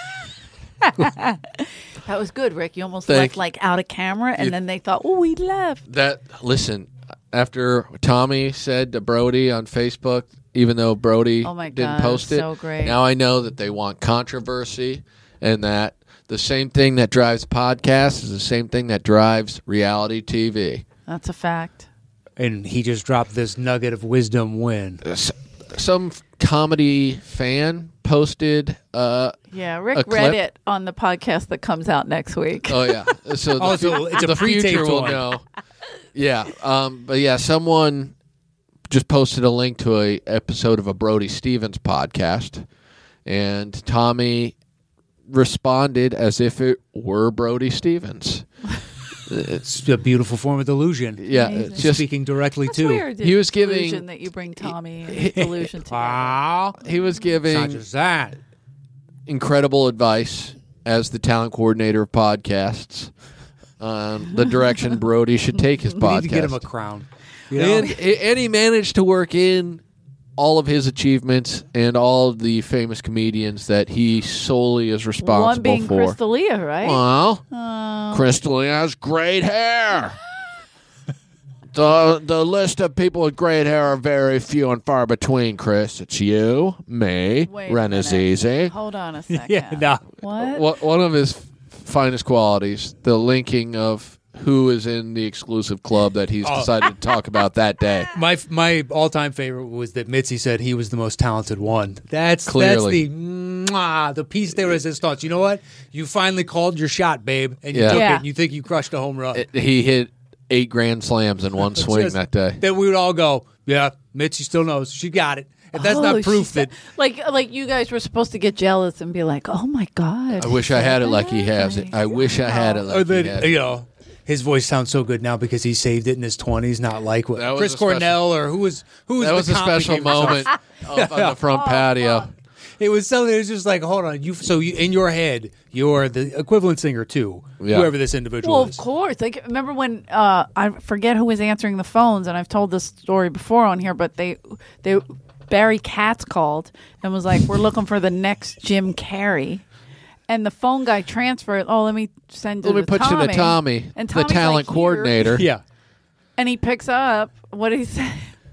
That was good, Rick. You almost Thank left like out of camera, and You- then they thought, oh, we left. That listen, after Tommy said to Brody on Facebook, even though Brody Oh my didn't God, post it, so great. now I know that they want controversy, and that the same thing that drives podcasts is the same thing that drives reality T V. That's a fact. And he just dropped this nugget of wisdom when. S- Some comedy fan posted. Uh, Yeah, A Rick clip? read it on the podcast that comes out next week. oh yeah, so Oh, the, so it's a the pre-taped future will one. know. Yeah, um, but yeah, someone just posted a link to a episode of a Brody Stevens podcast, and Tommy responded as if it were Brody Stevens. It's a beautiful form of delusion. Yeah, Amazing. it's just Speaking directly That's to. weird. He was giving- delusion that you bring Tommy and delusion together. Wow. he was It's not giving just that. incredible advice as the talent coordinator of podcasts on the direction Brody should take his We podcast. need to get him a crown. You know? And, and he managed to work in all of his achievements and all of the famous comedians that he solely is responsible One being for. Crystalia, right? Well, Oh. Crystalia has great hair. the The list of people with great hair are very few and far between, Chris. It's you, me, Wait a Renazizi. Hold on a second. Yeah, no. What? What One of his finest qualities, the linking of who is in the exclusive club that he's Oh. decided to talk about that day. My my all time favorite was that Mitzi said he was the most talented one. That's Clearly. that's the mwah, the piece de resistance. You know what? You finally called your shot, babe, and you Yeah. took Yeah. it. And you think you crushed a home run. It- he hit eight grand slams in one swing Just- that day. That we would all go, yeah, Mitzi still knows. She got it. If that's Oh, not she proof said- that like like you guys were supposed to get jealous and be like, oh my god. I wish I had it like he has it. I wish I had it or like he that had it. you know his voice sounds so good now because he saved it in his twenties, not like what That was Chris a special- Cornell or who was who was That the was a comp that special gave himself- moment up on the front patio. It was something. It was just like, hold on, you. So you, in your head, you're the equivalent singer too, Yeah. whoever this individual Well, of is. course. Like, remember when uh, I forget who was answering the phones, and I've told this story before on here, but they, they, Barry Katz called and was like, "We're looking for the next Jim Carrey," and the phone guy transferred. Oh, let me send you. Let me to put Tommy. you to Tommy, and the Tommy's talent like, "Here." coordinator. Yeah, And he picks up. What did he say?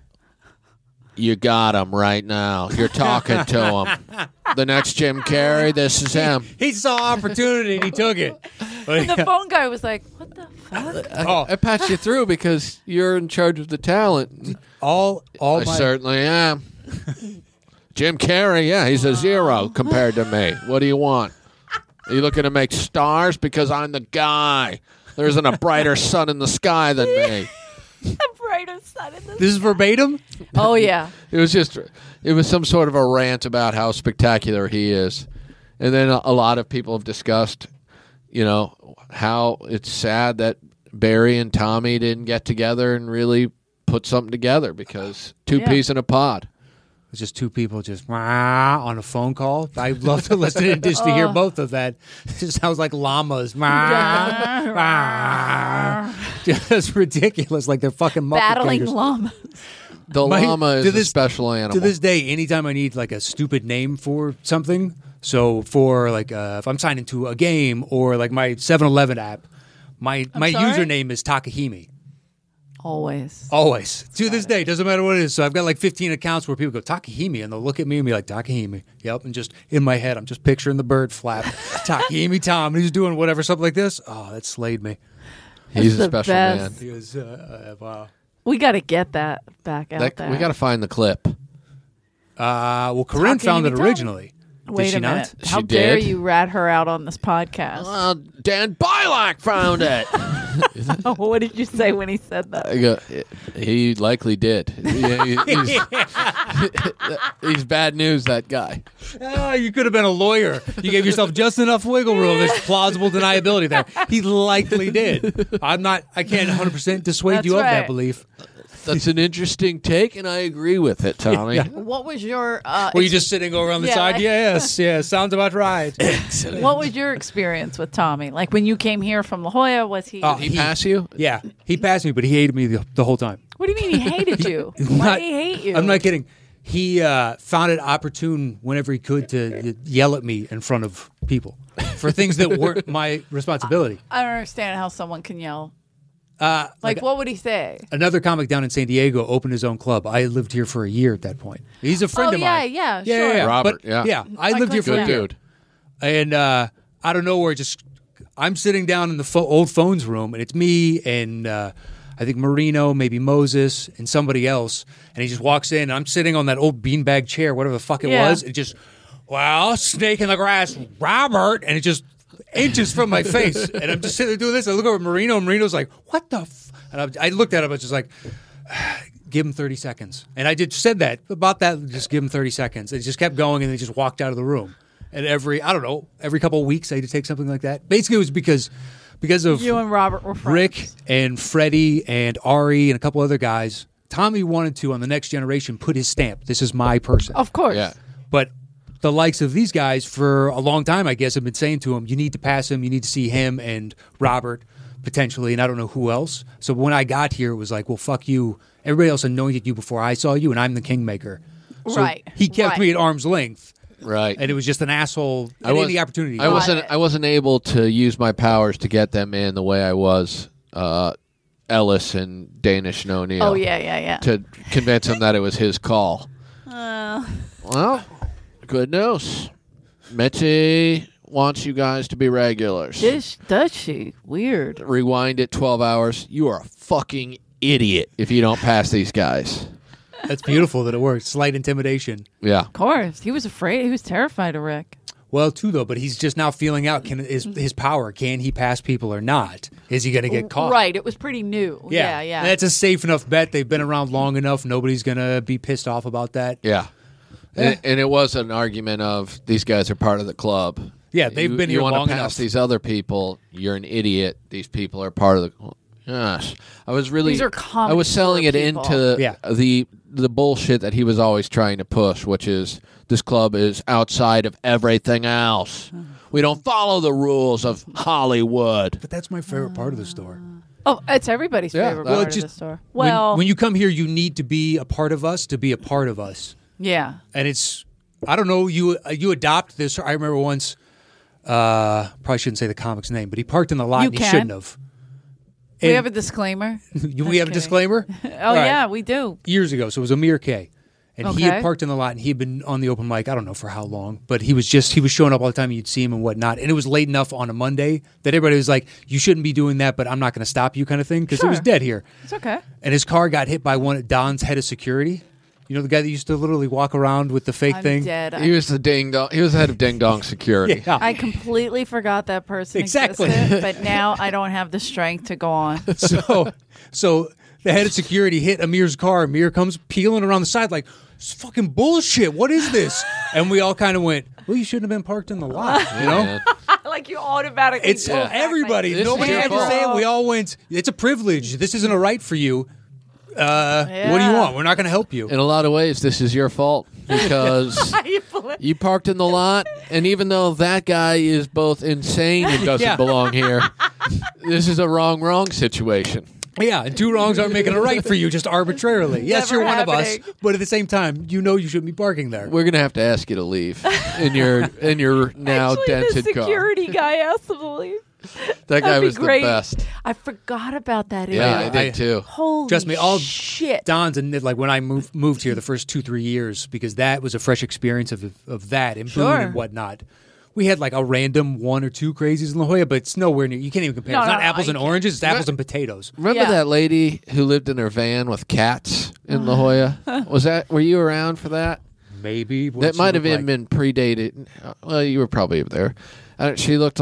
You got him right now. You're talking to him. The next Jim Carrey, this is him. he saw opportunity and he took it. And the phone guy was like, "What the fuck?" Oh. I patched you through because you're in charge of the talent. all, all I my, certainly am. Jim Carrey, yeah, he's a zero compared to me. What do you want? Are you looking to make stars? Because I'm the guy. There isn't a brighter sun in the sky than me. The brightest sun in the This is verbatim. Oh yeah. It was just, it was some sort of a rant about how spectacular he is. And then a, a lot of people have discussed, you know, how it's sad that Barry and Tommy didn't get together and really put something together because two Yeah. peas in a pod. It's just two people just "Wah," on a phone call. I'd love to listen and just to hear both of that. It sounds like llamas. "Wah, wah." Just ridiculous, like they're fucking Muppet Battling characters. llama. The My- llama is to a this- special animal. To this day, anytime I need like a stupid name for something, so for like uh, if I'm signed into a game or like my seven eleven app, my my sorry? username is Takahimi. Always. Always. To this day, doesn't matter what it is. So I've got like fifteen accounts where people go, Takahimi, and they'll look at me and be like, Takahimi. Yep. And just in my head, I'm just picturing the bird flap. Takahimi Tom. And he's doing whatever, something like this. Oh, that slayed me. He's That's a the special best. man. He was, uh, uh, wow. We got to get that back out That- there. we got to find the clip. Uh, well, Corinne found it Takahimi Tom. originally. Wait Did she a minute. not? How She dare did? you rat her out on this podcast? Uh, Dan Bilak found it. What did you say when he said that? I go, he likely did. Yeah, he- he's, he's bad news, that guy. Oh, you could have been a lawyer. You gave yourself just enough wiggle room. There's plausible deniability there. He likely did. I'm not. I can't one hundred percent dissuade That's you of right. that belief. That's an interesting take, and I agree with it, Tommy. Yeah. What was your uh, Were you just sitting over on the Yeah, side? like- Yes, yes. Sounds about right. what was your experience with Tommy? Like when you came here from La Jolla, was he? Oh, Did he pass you? Yeah, he passed me, but he hated me the, the whole time. What do you mean he hated you? Why Not- did he hate you? I'm not kidding. He uh, found it opportune whenever he could to yell at me in front of people for things that weren't my responsibility. I don't understand how someone can yell. Uh, Like, like what would he say? another comic down in San Diego opened his own club. I had lived here for a year at that point. He's a friend Oh, of yeah, mine. yeah, yeah, sure. yeah, yeah. Robert, But, yeah. yeah. I I lived here clicked for that. a year. Dude. And uh, out of nowhere, just I'm sitting down in the pho- old phones room, and it's me and uh, I think Marino, maybe Moses, and somebody else. And he just walks in, and I'm sitting on that old beanbag chair, whatever the fuck it Yeah. was. It just, well, snake in the grass, Robert, and it just inches from my face. And I'm just sitting there doing this. I look over at Marino, and Marino's like, what the f-? And I, I looked at him, I was just like, give him thirty seconds. And I just said that, about that, just give him thirty seconds. And it just kept going, and they just walked out of the room. And every, I don't know, every couple of weeks I had to take something like that. Basically, it was because because of You and Robert were friends. Rick and Freddie and Ari and a couple other guys. Tommy wanted to, on the Next Generation, put his stamp. This is my person. Of course. Yeah. But the likes of these guys, for a long time, I guess, have been saying to him, you need to pass him, you need to see him and Robert, potentially, and I don't know who else. So when I got here, it was like, well, fuck you. Everybody else anointed you before I saw you, and I'm the kingmaker. So Right, he kept right. me at arm's length, Right. and it was just an asshole at I was- any opportunity. I wasn't. it. I wasn't able to use my powers to get that man the way I was, uh, Ellis and Danish and O'Neill. Oh, yeah, yeah, yeah. To convince him that it was his call. Uh, Well, good news. Mitzi wants you guys to be regulars. does, does she? Weird. Rewind it twelve hours. You are a fucking idiot if you don't pass these guys. That's beautiful that it worked. Slight intimidation. Yeah. Of course. He was afraid. He was terrified of Rick. Well, too, though, but he's just now feeling out can his, his power. Can he pass people or not? Is he going to get caught? Right. It was pretty new. Yeah, yeah. That's a safe enough bet. They've been around long enough. Nobody's going to be pissed off about that. Yeah. And, and it was an argument of these guys are part of the club. Yeah, they've you, been you here wanna long pass enough. these other people, you're an idiot. These people are part of the. Gosh, I was really. These are I was selling it comedy store into Yeah. the the bullshit that he was always trying to push, which is this club is outside of everything else. We don't follow the rules of Hollywood. But that's my favorite part of the store. Oh, it's everybody's Yeah, favorite well, part it of just- the store. When- Well, when, you come here, you need to be a part of us to be a part of us. yeah. And it's, I don't know, you uh, you adopt this. I remember once, uh, probably shouldn't say the comic's name, but he parked in the lot You and he can. shouldn't have. We And- have a disclaimer. You- we have a kidding. disclaimer? Oh, All right. yeah, we do. Years ago, so it was Amir K. And he Okay. had parked in the lot, and he had been on the open mic, I don't know for how long, but he was just, he was showing up all the time, and you'd see him and whatnot. And it was late enough on a Monday that everybody was like, you shouldn't be doing that, but I'm not going to stop you kind of thing, because it was Sure. dead here. It's okay. And his car got hit by one of Don's head of security. You know, the guy that used to literally walk around with the fake I'm thing? dead. He was the ding dong. He was the head of Ding Dong Security. Yeah. I completely forgot that person Exactly. existed, but now I don't have the strength to go on. so, so the head of security hit Amir's car. Amir comes peeling around the side like, it's fucking bullshit. What is this? And we all kind of went, well, you shouldn't have been parked in the lot, you know? Man. Like you automatically. It's pull back, like- everybody. This is Nobody your had to fault. say it. We all went, it's a privilege. This isn't a right for you. Uh, What do you Yeah. want? We're not going to help you. In a lot of ways, this is your fault because you parked in the lot, and even though that guy is both insane and doesn't Yeah. belong here, this is a wrong, wrong situation. Yeah, and two wrongs aren't making a right for you just arbitrarily. Yes, Never you're one of happening. us, but at the same time, you know you shouldn't be parking there. We're gonna have to ask you to leave in your in your now Actually, dented the car. security guy asked him to leave. That guy That'd be was great. the best. I forgot about that. Yeah, area. I did I- too. Holy Trust me, all shit. Don's and like when I moved moved here the first two three years because that was a fresh experience of of that and Sure. Boone and whatnot. We had like a random one or two crazies in La Jolla, but it's nowhere near. You can't even compare. No, it's no, not no, apples you and can't. oranges. It's apples and potatoes. Remember Yeah. that lady who lived in her van with cats in La Jolla? Was that? Were you around for that? Maybe what That she might have looked even been predated. Well, you were probably there. Uh, she looked like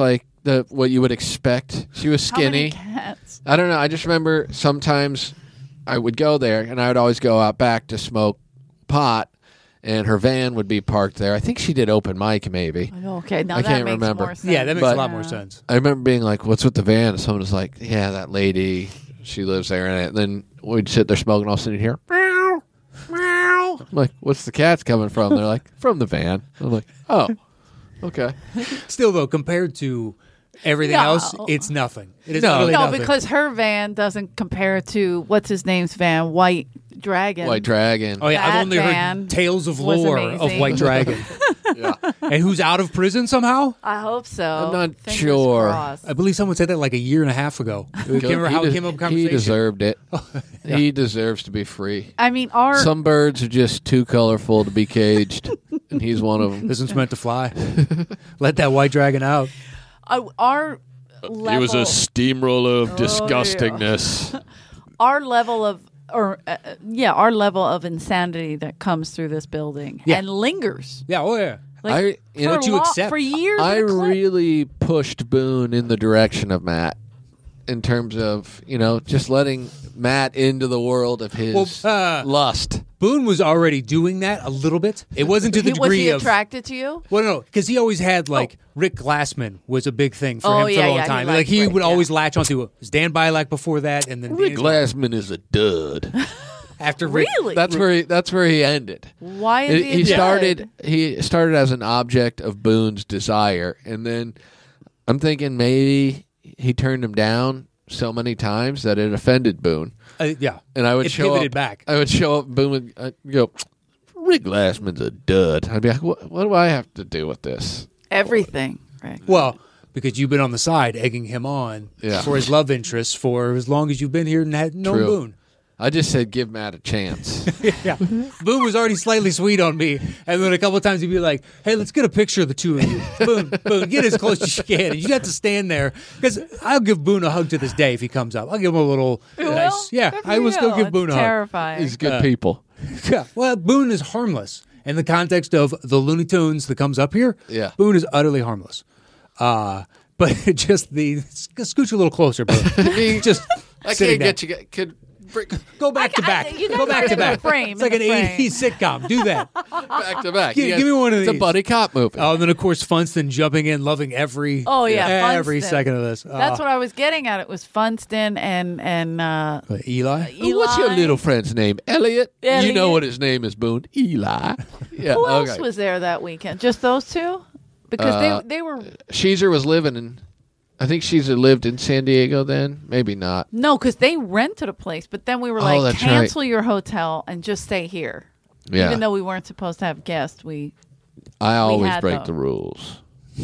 the what you would expect. She was How many skinny. cats? I don't know. I just remember sometimes I would go there, and I would always go out back to smoke pot, and her van would be parked there. I think she did open mic, maybe. Okay, now I that can't makes remember. more sense. Yeah, that makes But- a lot more sense. I remember being like, "What's with the van?" And someone was like, "Yeah, that lady, she lives there." And then we'd sit there smoking, all sitting here. Meow, meow. I'm like, "What's the cats coming from?" They're like, "From the van." I'm like, "Oh, okay." Still, though, compared to everything No. else, it's nothing. It is No. utterly No, nothing. because her van doesn't compare to what's his name's van, White Dragon. White Dragon. Oh yeah, I've That only van heard tales of was lore of amazing. White Dragon, Yeah. and who's out of prison somehow. I hope so. I'm not Fingers sure. crossed. I believe someone said that like a year and a half ago. I can't remember how He it de- came up in He conversation. deserved it. He deserves to be free. I mean, our Some birds are just too colorful to be caged, and he's one of them. This one's meant to fly. Let that White Dragon out. uh, our level, He was a steamroller of Oh, disgustingness. our level of or uh, yeah, our level of insanity that comes through this building Yeah. and lingers. Yeah, oh yeah. Like, I- you know, for, what you lo- accept. for years. I at a clip. really pushed Boone in the direction of Matt in terms of, you know, just letting Matt into the world of his Well, uh, lust. Boone was already doing that a little bit. It wasn't to the He- was degree he of. attracted to you? Well, no, because he always had like Rick Glassman was a big thing for Oh, him for yeah, a long yeah, he time. liked like he Rick, would yeah. always latch onto it. Was Dan Bilak before that, and then Rick Danny- Glassman is a dud. after Rick. Really? That's where he, that's where he ended. Why is It- he? he a dud? started he started as an object of Boone's desire, and then I'm thinking maybe he turned him down so many times that it offended Boone. Uh, yeah, And I would it show pivoted up, back. I would show up, and Boone would I'd go, Rick Glassman's a dud. I'd be like, what, what do I have to do with this? everything. Right. Well, because you've been on the side egging him on Yeah. for his love interest for as long as you've been here and had no True. Boone. I just said give Matt a chance. Yeah, Boone was already slightly sweet on me, and then a couple of times he'd be like, "Hey, let's get a picture of the two of you." Boone, Boone, get as close as you can. And you have to stand there because I'll give Boone a hug to this day if he comes up. I'll give him a little You nice. will? Yeah, Good for I will still you. give It's Boone a hug. terrifying. He's good Uh, people. Yeah, well, Boone is harmless in the context of the Looney Tunes that comes up here. Yeah. Boone is utterly harmless. Uh, but just the scooch a little closer, Boone. just I sitting can't down. get you. Could bring, Go back I- to back. I- you Go guys back are to in the back. frame, It's like in an the frame. eighties sitcom. Do that. back to back. Give- You give me one of It's a these. buddy cop movie. Oh, and then of course Funston jumping in, loving every Oh, yeah, every Funston. second of this. That's Uh, what I was getting at. It was Funston and and uh, Eli. Eli. What's your little friend's name? Elliot? You know Elliot. what his name is, Boone? Eli. Yeah. Who else okay. was there that weekend? Just those two? Because Uh, they they were Sheezer was living in. I think Sheezer lived in San Diego then. Maybe not. no, because they rented a place. But then we were Oh, like, that's cancel your hotel and just stay here. Yeah. Even though we weren't supposed to have guests, we I always had break them. the rules.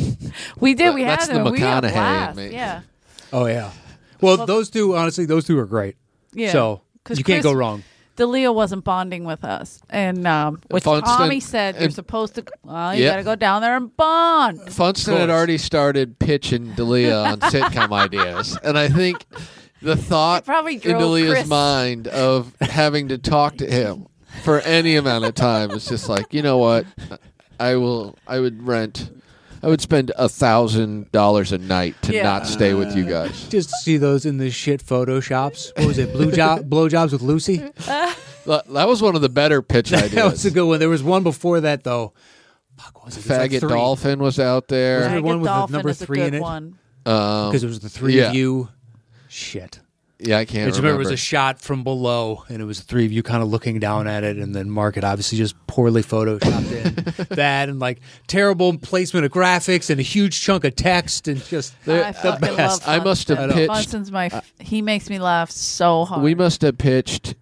we did. But We had that's the them. We had McConaughey in blast. me. Yeah, Oh yeah. Well, those two, honestly, those two are great. yeah. So 'Cause you can't Chris- go wrong. D'Elia wasn't bonding with us, and um, which Funston- Tommy said you're and- supposed to. Well, you Yep. got to go down there and bond. Funston had course. already started pitching D'Elia on sitcom ideas, and I think the thought probably in drove D'Elia's Chris. mind of having to talk to him for any amount of time is just like, you know what, I will. I would rent. I would spend a thousand dollars a night to Yeah. not stay with you guys. Just to see those in the shit photoshops. What was it? Blue job, blowjobs with Lucy. That that was one of the better pitch ideas. That was a good one. There was one before that though. Fuck, what was it? It was like Faggot three. Dolphin was out there. Wasn't there one Ragged with the Dolphin number is a three good in it? one. Um, Because it was the three yeah. of you. Shit. yeah, I I can't just remember it was a shot from below, and it was the three of you kind of looking down at it, and then Mark had obviously just poorly photoshopped in that, and like terrible placement of graphics, and a huge chunk of text, and just There- I the fucking best. love I must have Funston. pitched- Funston's my. F- he makes me laugh so hard. We must have pitched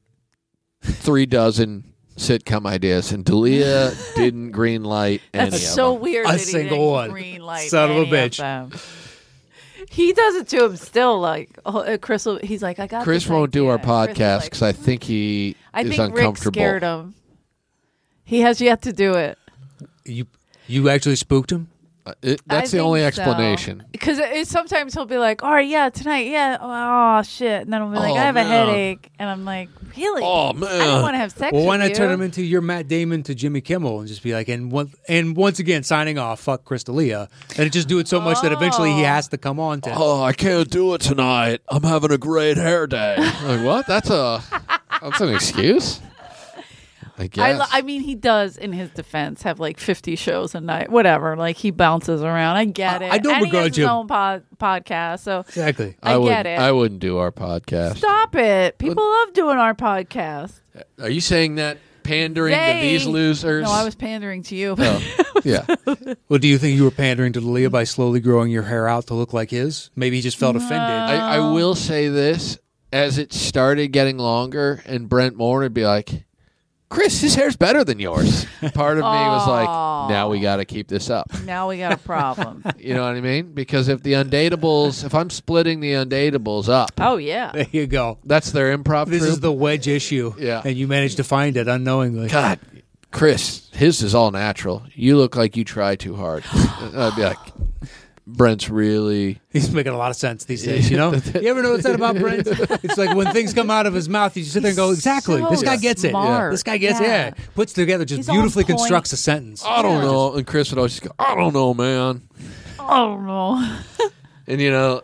three dozen sitcom ideas, and D'Elia didn't green light any That's of so them. weird. A that he single didn't one. Green light Son of a any bitch. them. He does it to him still. Like oh, uh, Chris, will, he's like, I got. Chris this won't do our idea. Chris is podcast like, because I think he I is think Rick uncomfortable. scared him. He has yet to do it. you you actually spooked him. Uh, it, that's I the only think so. explanation. Because it, it, sometimes he'll be like, all right, yeah, tonight, yeah, oh, shit. And then I'll be like, Oh, I have man. a headache. And I'm like, really? Oh, I man. don't want to have sex Well, why with not you. turn him into your Matt Damon to Jimmy Kimmel and just be like, and one, and once again, signing off, fuck Crystalia, and just do it so much that eventually he has to come on to. Oh, I can't do it tonight. I'm having a great hair day. Like, what? That's a that's an excuse? I I, guess. lo- I mean, he does, in his defense, have like fifty shows a night, whatever. Like, he bounces around. I get I- it. I don't and he begrudge has his him. own pod- podcast, so Exactly. I, would, get it. I wouldn't do our podcast. Stop it. People love doing our podcast. Are you saying that pandering They- to these losers? No, I was pandering to you. Oh, yeah. Well, do you think you were pandering to Leah by slowly growing your hair out to look like his? Maybe he just felt offended. I, I will say this. As it started getting longer, and Brent Moore would be like, Chris, his hair's better than yours. Part of me was like, now we got to keep this up. Now we got a problem. You know what I mean? Because if the Undateables, if I'm splitting the Undateables up, Oh, yeah. There you go. that's their improv This troupe. is the wedge issue. Yeah. And you managed to find it unknowingly. God, Chris, his is all natural. You look like you try too hard. I'd be like, Brent's really. He's making a lot of sense these days, you know? You ever notice that about Brent? It's like when things come out of his mouth, you just sit there and go, exactly. so This guy gets smart. it. This guy gets Yeah. it. Yeah. Puts together, just He's on beautifully point. constructs a sentence. I don't Yeah. know. And Chris would always just go, I don't know, man. Oh, no. And, you know,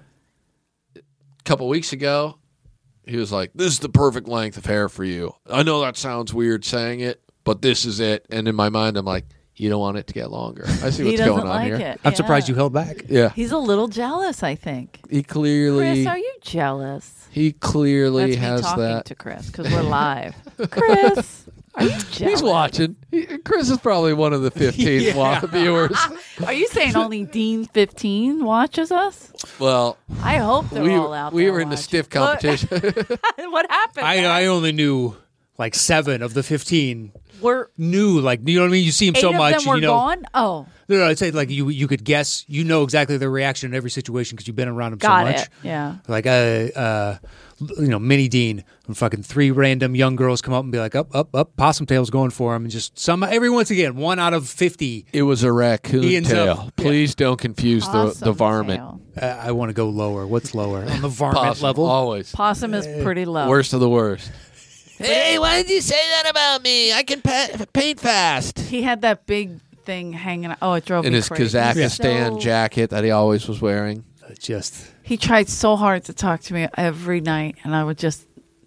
a couple weeks ago, he was like, this is the perfect length of hair for you. I know that sounds weird saying it, but this is it. And in my mind, I'm like, you don't want it to get longer. I see He what's doesn't going on like here. it. I'm Yeah. surprised you held back. Yeah. He's a little jealous, I think. He clearly Chris, are you jealous? he clearly That's me has talking that. to Chris because we're live. Chris, are you jealous? He's watching. He, Chris is probably one of the fifteen Yeah. wa- viewers. Are you saying only Dean fifteen watches us? Well, I hope they're we, all out we there were in the watching. stiff What- competition. What happened? I, man? I only knew like seven of the fifteen. We're Knew, like, you know what I mean? You see him eight so of much. them and were you know, gone. Oh, No, no, I'd say like you you could guess, you know exactly their reaction in every situation because you've been around them got so much. it. Yeah. Like, uh, uh, you know, Mini Dean, and fucking three random young girls come up and be like, up, up, up, possum tail's going for him, and just some every once again, one out of fifty. It was a raccoon Ian's tail. up. Please don't confuse the, the Awesome varmint. tail. Uh, I want to go lower. What's lower on the varmint Possum, level? always. Possum is pretty low. Worst of the worst. Hey, why did you say that about me? I can pa- paint fast. He had that big thing hanging out. Oh, it drove In me his crazy. Kazakhstan So- jacket that he always was wearing. Uh, Just He tried so hard to talk to me every night, and I would just,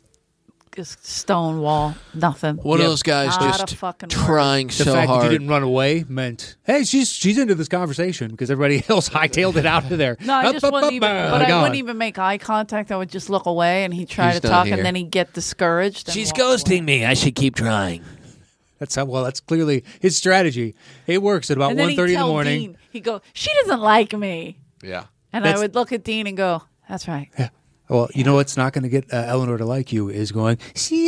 just stonewall. Nothing. One Yeah. of those guys Not a just fucking trying the so fact that hard. you didn't run away meant, hey, she's she's into this conversation because everybody else hightailed it out of there. No, I Up, just up, wouldn't up, even. uh, But I gone. wouldn't even make eye contact. I would just look away, and he'd try He's to not talk, here. and then he'd get discouraged. and She's walk away. ghosting me. I should keep trying. That's how, well, that's clearly his strategy. It works at about And then one he'd thirty in the tell morning. Dean, he'd go, "She doesn't like me," Yeah. and That's- I would look at Dean and go, "That's right." Well, you know what's not going to get uh, Eleanor to like you is going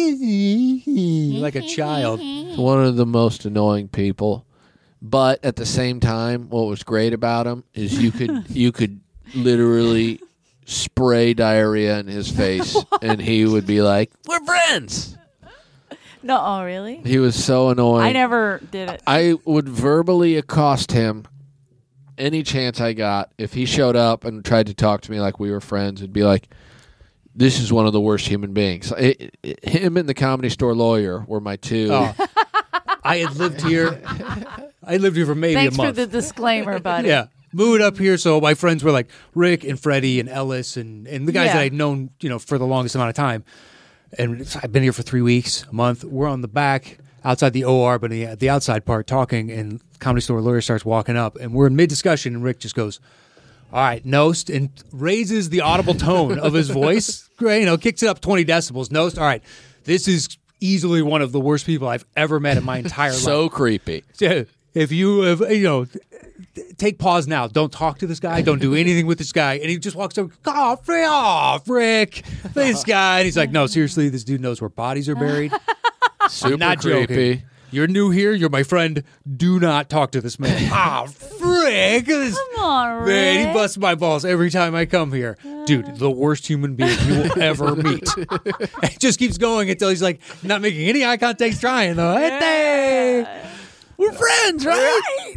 like a child. One of the most annoying people. But at the same time, what was great about him is you could you could literally spray diarrhea in his face and he would be like, "We're friends." No, oh really? He was so annoying. I never did it. I would verbally accost him any chance I got. If he showed up and tried to talk to me like we were friends, it'd be like, this is one of the worst human beings. It, it, him and the Comedy Store lawyer were my two. Oh. I had lived here. I lived here for maybe Thanks a for month. the disclaimer, buddy. Yeah. Moved up here, so my friends were like Rick and Freddie and Ellis and, and the guys Yeah. that I'd known, you know, for the longest amount of time. And I've been here for three weeks, a month. We're on the back outside the O R, but the, the outside part talking, and Comedy Store lawyer starts walking up, and we're in mid discussion, and Rick just goes, "All right, Nost," and raises the audible tone of his voice. Great, you know, kicks it up twenty decibels. Nost, all right, this is easily one of the worst people I've ever met in my entire life. So creepy. Yeah, if you have, you know, take pause now. Don't talk to this guy. Don't do anything with this guy. And he just walks over. Oh, Rick, oh, Rick, this guy. And he's like, no, seriously, this dude knows where bodies are buried. Super Not creepy. joking. You're new here. You're my friend. Do not talk to this man. Ah, Rick. This- Come on, Rick. Man, he busts my balls every time I come here. Dude, the worst human being you will ever meet. It just keeps going until he's like not making any eye contact, trying though. Hey, we're friends, right?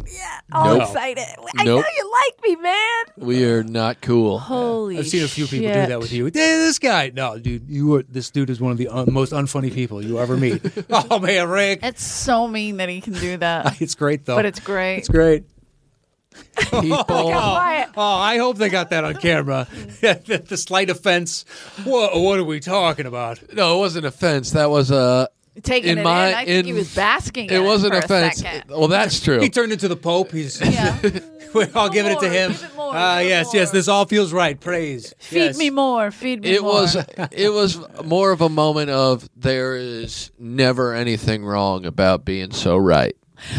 all Nope. excited. I Nope. know you like me, man. We are not cool. Holy I've seen a few people do shit. that with you. Hey, this guy, no, dude, you are. This dude is one of the un- most unfunny people you ever meet. Oh man, Rick, It's so mean that he can do that. it's great though. But it's great. It's great. People. Quiet. Oh, I hope they got that on camera. the, the slight offense. What, what are we talking about? No, it wasn't offense. That was a. Taking in it my in. I think in, he was basking in It wasn't for offense. A second. Well, that's true. He turned into the Pope. He's. Yeah. I'll give it to more, him. give it more, Ah, give it yes, more. yes. This all feels right. Praise. Feed Yes. me more. Feed me It more. was it was more of a moment of there is never anything wrong about being so right.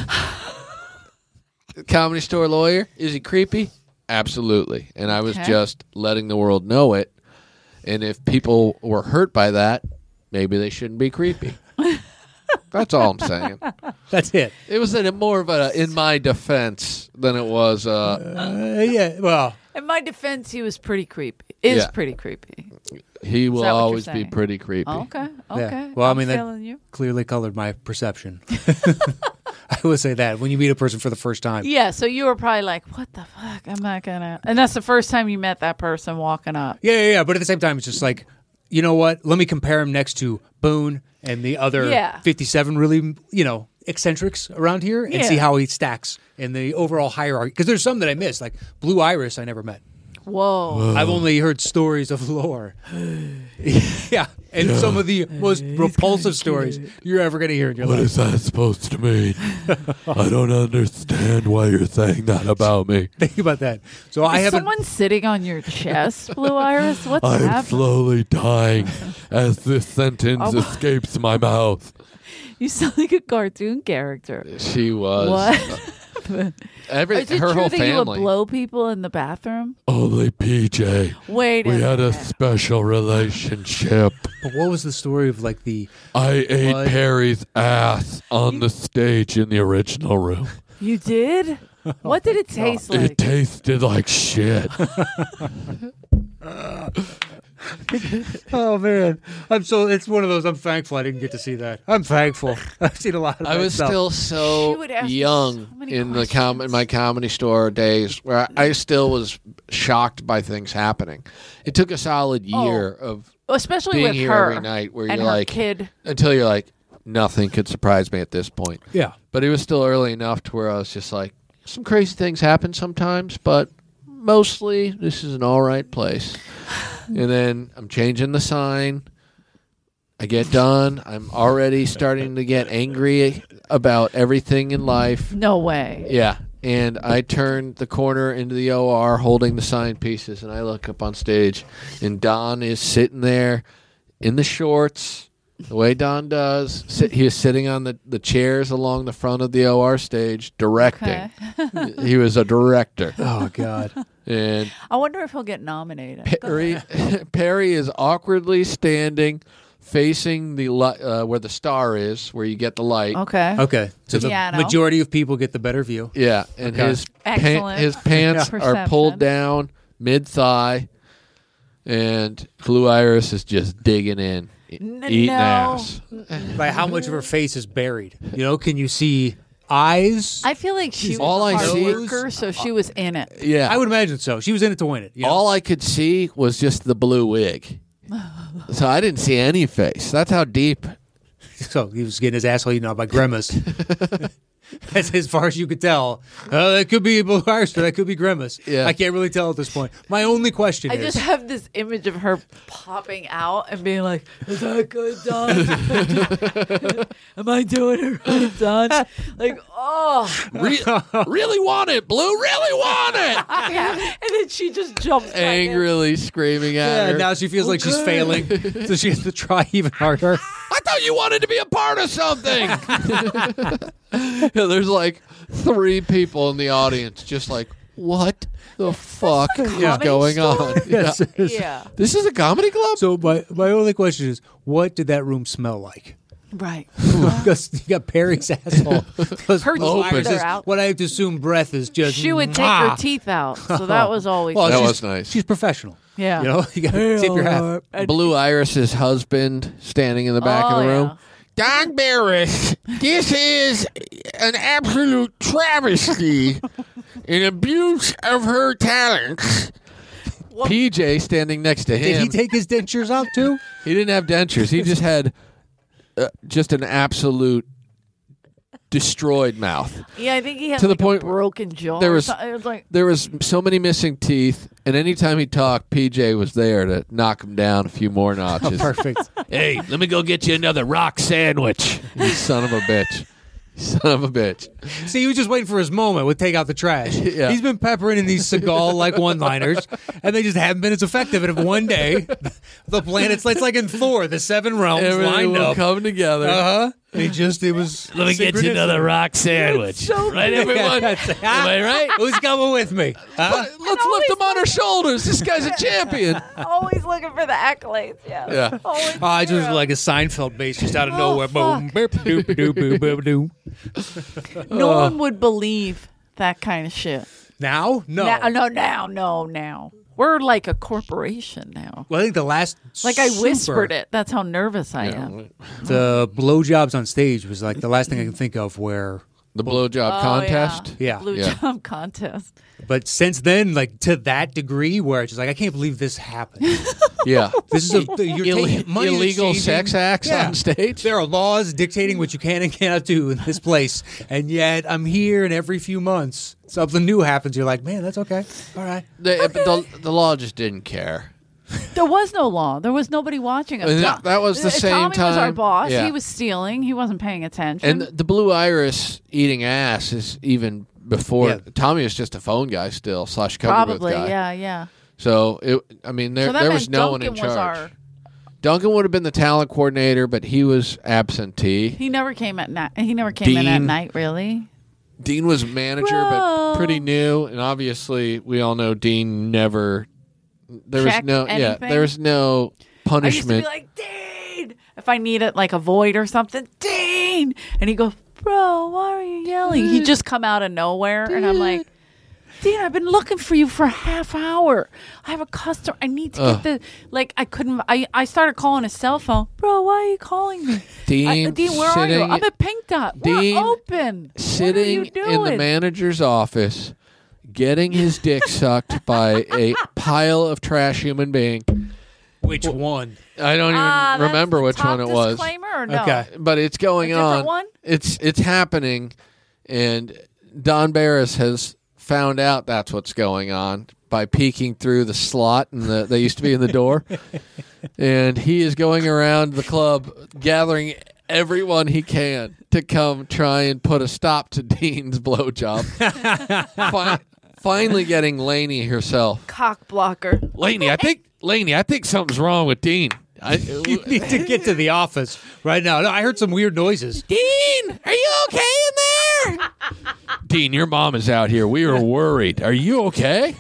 Comedy Store lawyer, is he creepy? Absolutely. And I was Okay. just letting the world know it. And if people were hurt by that, maybe they shouldn't be creepy. That's all I'm saying. That's it. It was in a more of a in my defense than it was uh Uh, yeah. Well, In my defense, he was pretty creepy. Is Yeah. pretty creepy. he will that what you're always be saying? pretty creepy. Oh, okay. yeah. Okay. Well, I I'm mean, that feeling you. clearly colored my perception. I would say that when you meet a person for the first time. Yeah. So you were probably like, "What the fuck? I'm not gonna." And that's the first time you met that person walking up. Yeah, yeah, yeah. But at the same time, it's just like, you know what? Let me compare him next to Boone and the other Yeah. fifty-seven really, you know, eccentrics around here and Yeah. see how he stacks in the overall hierarchy. Because there's some that I missed, like Blue Iris I never met. Whoa. I've only heard stories of lore. yeah. And some of the most repulsive stories you're ever going to hear in your What life. is that supposed to mean? I don't understand why you're saying that about me. Think about that. So I Is haven't. someone sitting on your chest, Blue Iris? What's I'm happening? slowly dying as this sentence Oh. escapes my mouth. You sound like a cartoon character. She was. What? Every, Is it her true whole that you would family. blow people in the bathroom? Only P J. Wait a We had a minute. special relationship. But what was the story of like the. I ate What? Perry's ass on the stage in the original room. You did? What did it taste like? It tasted like shit. Oh man, I'm so. It's one of those. I'm thankful I didn't get to see that. I'm thankful. I've seen a lot of. I that was stuff. still She so would ask me young so many in the com- in my comedy store days where I, I still was shocked by things happening. It took a solid year of Especially being with here her every night where and you're her like kid. until you're like nothing could surprise me at this point. Yeah. But it was still early enough to where I was just like some crazy things happen sometimes, but mostly this is an all right place. And then I'm changing the sign. I get done. I'm already starting to get angry about everything in life. No way. Yeah. And I turn the corner into the O R holding the sign pieces, and I look up on stage, and Don is sitting there in the shorts, the way Don does. Sit, he is sitting on the, the chairs along the front of the O R stage directing. Okay. He was a director. Oh God. And I wonder if he'll get nominated. Perry, Perry is awkwardly standing facing the li- uh, where the star is, where you get the light. Okay. Okay. So the Piano. majority of people get the better view. Yeah, and Okay. his pa- Excellent. his pants Yeah. are pulled Perception. down mid thigh, and Blue Iris is just digging in, e- N- eating no. ass. Like how much of her face is buried? You know, can you see eyes? I feel like she was All a I hard see- worker, so she was in it. Yeah, I would imagine so. She was in it to win it. You know? all I could see was just the blue wig, so I didn't see any face. That's how deep. So he was getting his asshole eaten out by Grimace. That's as far as you could tell. Uh, that could be Blue Iris, or that could be Grimace. Yeah. I can't really tell at this point. My only question I is, just have this image of her popping out and being like, "Is that good, Don? Am I doing it right, Don?" Like, oh, Re- really want it, Blue. Really want it. yeah. And then she just jumps back in. Angrily screaming at yeah, her. now she feels like she's failing, so she has to try even harder. I thought you wanted to be a part of something. Yeah, there's like three people in the audience just like, what the fuck is comedy going store? on? Yes. Yeah. Yeah, This is a comedy club? So my my only question is, what did that room smell like? right. Because you got Perry's asshole. Plus Her Blue teeth Iris's- are out. What I have to assume breath is just. She would take mwah. her teeth out, so that was always Well, That she's- was nice. She's professional. yeah. You know, you got to tip your hat. And- Blue Iris's husband standing in the back Oh, of the room yeah. Don Barris, this is an absolute travesty, an abuse of her talents. P J standing next to him. Did he take his dentures out too? He didn't have dentures. He just had uh, just an absolute destroyed mouth. Yeah, I think he had To the like point a broken jaw. there or was- something. It was like, There was so many missing teeth, and anytime he talked, P J was there to knock him down a few more notches. Perfect. Hey, let me go get you another rock sandwich. You son of a bitch. Son of a bitch. See, he was just waiting for his moment. Would take out the trash. Yeah. He's been peppering in these Seagal like one-liners, and they just haven't been as effective. And if one day the planets, it's like in Thor, the seven realms Everything lined will up. come together. Uh huh. He just it was. Let me get you another rock sandwich. Right, everyone? Am I right? Who's coming with me? Huh? Let's lift him on our shoulders. This guy's a champion. always looking for the accolades. Yeah. Yeah. Always Oh, I just zero. like a Seinfeld bass just out of Oh, nowhere. Boom, boop, doop, doop, boop, boop, doop. No one would believe that kind of shit. Now, no. Now, no, now, no, now. We're like a corporation now. Well, I think the last Like I super- whispered it. That's how nervous I am. The blowjobs on stage was like the last thing I can think of where. The blowjob Oh, contest. Yeah. Blue Yeah. job contest. But since then, like to that degree, where it's just like I can't believe this happened. Yeah. This is a you're Ill- taking money is illegal changing. sex acts Yeah. on stage. There are laws dictating what you can and cannot do in this place, and yet I'm here, and every few months something new happens. You're like, man, that's okay. All right. The, but the, the law just didn't care. There was no law. There was nobody watching us. And that- that was the Uh, same Tommy was our time- boss. yeah. He was stealing. He wasn't paying attention. And the, the blue iris eating ass is even before. Yeah. Tommy was just a phone guy still, slash cover booth Probably, guy. yeah, yeah. So, it, I mean, there, So that there meant was no one Duncan in was charge. our. Duncan would have been the talent coordinator, but he was absentee. He never came at night. He never came in at Dean. night. Really? Dean was manager, Bro. but pretty new, and obviously we all know Dean never. There Checked was no, yeah, anything? there was no I used to be punishment. like, Dean, if I needed like a void or something, Dean, and he goes, bro, why are you yelling? He'd just come out of nowhere, and I'm like, Dean, I've been looking for you for a half hour. I have a customer. I need to get Ugh. the like. I couldn't. I, I started calling his cell phone, bro. Why are you calling me? Dean I, Dean, where are you? sitting- I'm at Pink Dot. Dean We're open. what are Sitting you doing? in the manager's office, getting his dick sucked by a pile of trash human being. Which one? I don't even Ah, that's remember the which top one it was. Disclaimer or no? Okay. But it's going A different on. one? It's it's happening, and Don Barris has found out that's what's going on by peeking through the slot and the they used to be in the door, and he is going around the club gathering everyone he can to come try and put a stop to Dean's blowjob. Fi- finally, getting Lainey herself. Cock blocker. Lainey, I think Lainey, I think something's wrong with Dean. I, You need to get to the office right now. No, I heard some weird noises. Dean, are you okay in there? Dean, your mom is out here. We were worried. Are you okay?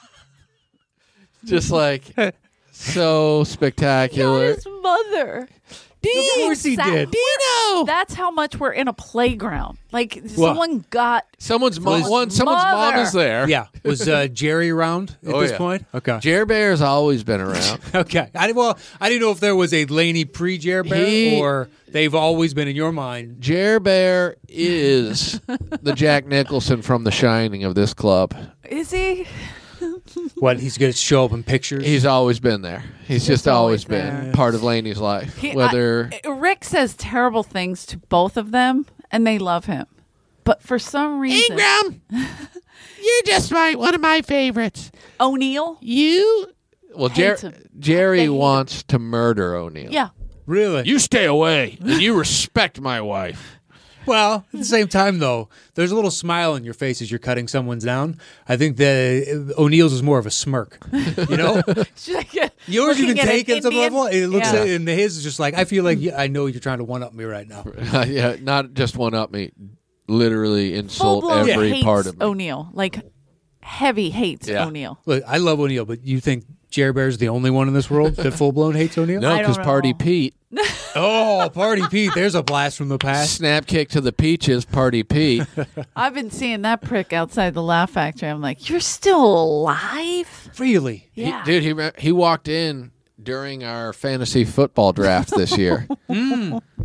Just like so spectacular. His mother. Of course he Sa- did. Dino. That's how much we're in a playground. Like Well- someone got Someone's mom. Was- One. Someone's mom Mother. is there. Yeah. Was uh, Jerry around at Oh, this yeah. point? Okay. Jer Bear's always been around. Okay. I, well, I didn't know if there was a Laney pre-Jer Bear He- or they've always been in your mind. Jer Bear is the Jack Nicholson from The Shining of this club. is he? What, he's going to show up in pictures? He's always been there. He's just, just always always been there. part of Laney's life. He- Whether I- Rick says terrible things to both of them, and they love him. But for some reason, Ingram, you're just my one of my favorites. O'Neill, You, well, Jer- Hates him. They Jerry hate him. wants to murder O'Neill. yeah, Really? You stay away and you respect my wife. Well, at the same time, though, there's a little smile on your face as you're cutting someone's down. I think that O'Neill's is more of a smirk. You know? She's like, Yours you looking can at take an it some Indian. level. It looks Yeah. at, and his is just like, I feel like yeah, I know you're trying to one-up me right now. Yeah, not just one up me, literally insult full-blown every hates part of me. O'Neill, like heavy hates Yeah. O'Neill. Look, I love O'Neill, but you think Jerry Bear's the only one in this world that full-blown hates O'Neill? No, I because don't Party know. Pete, Oh, Party Pete, there's a blast from the past. snap kick to the peaches, Party Pete. I've been seeing that prick outside the Laugh Factory. I'm like, you're still alive? Really? He- Yeah, dude, he re- he walked in during our fantasy football draft this year.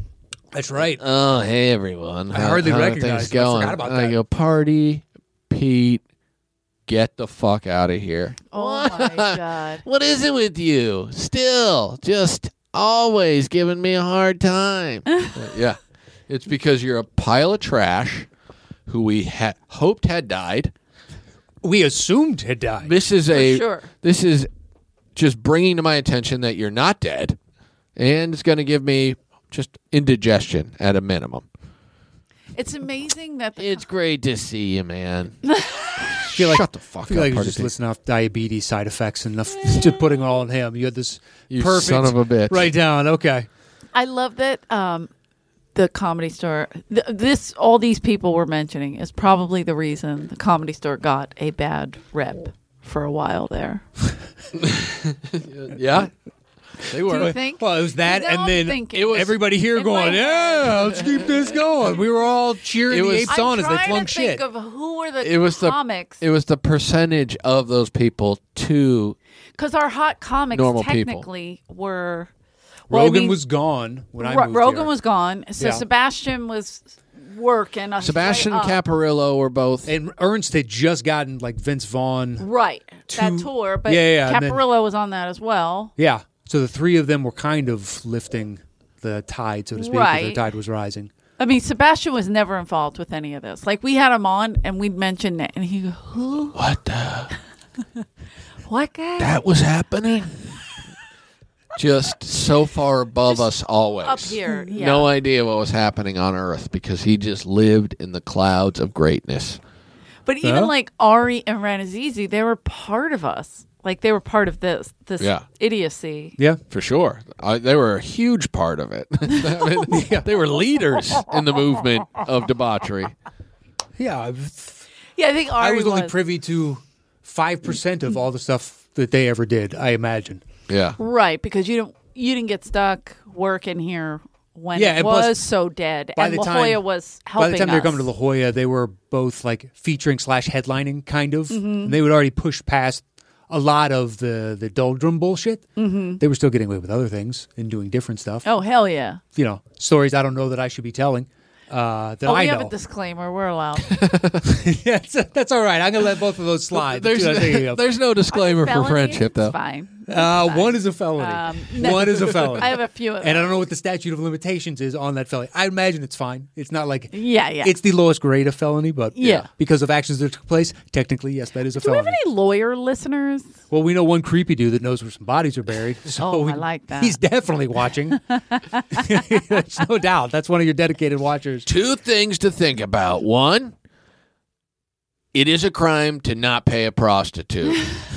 That's right. Oh, hey everyone! I hardly how are recognized things you. I going? forgot about I that. go, Party, Pete, get the fuck out of here. Oh my God. What is it with you? Still, just always giving me a hard time. Yeah, it's because you're a pile of trash who we ha- hoped had died. We assumed had died. This is a sure. this is just bringing to my attention that you're not dead, and it's going to give me just indigestion at a minimum. It's amazing that the It's great to see you, man. feel like, Shut the fuck I feel up, like you're Party just Pete. listening off diabetes side effects and enough, just putting it all on him. You had this You perfect son of a bitch. Right down. Okay. I love that um, the Comedy Store. Th- this all these people we're mentioning is probably the reason the Comedy Store got a bad rep for a while there. Yeah, they Do were. you think? Well, it was that, Now and I'm then thinking- it was everybody here in going, my "Yeah, head. let's keep this going." We were all cheering It the was- apes I'm on as they trying flung to shit. think of who were the It was the comics it was the percentage of those people to because our hot comics normal people. technically were. Well, I Rogan mean, was gone when I Ro- moved Rogan here. was gone, so Yeah. Sebastian was working. uh, Sebastian straight and up. Caparillo were both. and Ernst had just gotten like Vince Vaughn. Right, that Two- tour, but Yeah, yeah, and then- Caparillo was on that as well. Yeah, so the three of them were kind of lifting the tide, so to speak. 'cause Right. The tide was rising. I mean, Sebastian was never involved with any of this. Like, we had him on, and we'd mention it, and he'd go, who? What the? What guy? That was happening. Just so far above Just us always. up here, yeah. No idea what was happening on Earth because he just lived in the clouds of greatness. But even Huh? like Ari and Ranazizi, they were part of us. Like, they were part of this, this Yeah. idiocy. Yeah, For sure. I, they were a huge part of it. I mean, They were leaders in the movement of debauchery. yeah. I've- Yeah, I think Ari I was only privy to five percent of all the stuff that they ever did. I imagine. Yeah. Right, because you don't you didn't get stuck working here when Yeah, it and was plus, so dead, by and the La time- Jolla was helping By the time they were us. coming to La Jolla, they were both like featuring slash headlining, kind of. Mm-hmm. And they would already push past a lot of the the doldrum bullshit. Mm-hmm. They were still getting away with other things and doing different stuff. Oh hell yeah! You know, stories I don't know that I should be telling. Uh, that Oh, I we know. have a disclaimer. We're allowed. yeah, that's, that's all right. I'm gonna let both of those slide. There's, Two, I think, yeah. there's no disclaimer for Felonies, friendship, though. It's fine. Uh, one is a felony. Um, no. One is a felony. I have a few of and I don't those. know what the statute of limitations is on that felony. I imagine it's fine. It's not like Yeah, yeah. It's the lowest grade of felony, but Yeah. because of actions that took place, technically, yes, that is a Do we felony. have any lawyer listeners? Well, we know one creepy dude that knows where some bodies are buried. So Oh, we- I like that. He's definitely watching. There's no doubt. That's one of your dedicated watchers. Two things to think about. One, it is a crime to not pay a prostitute.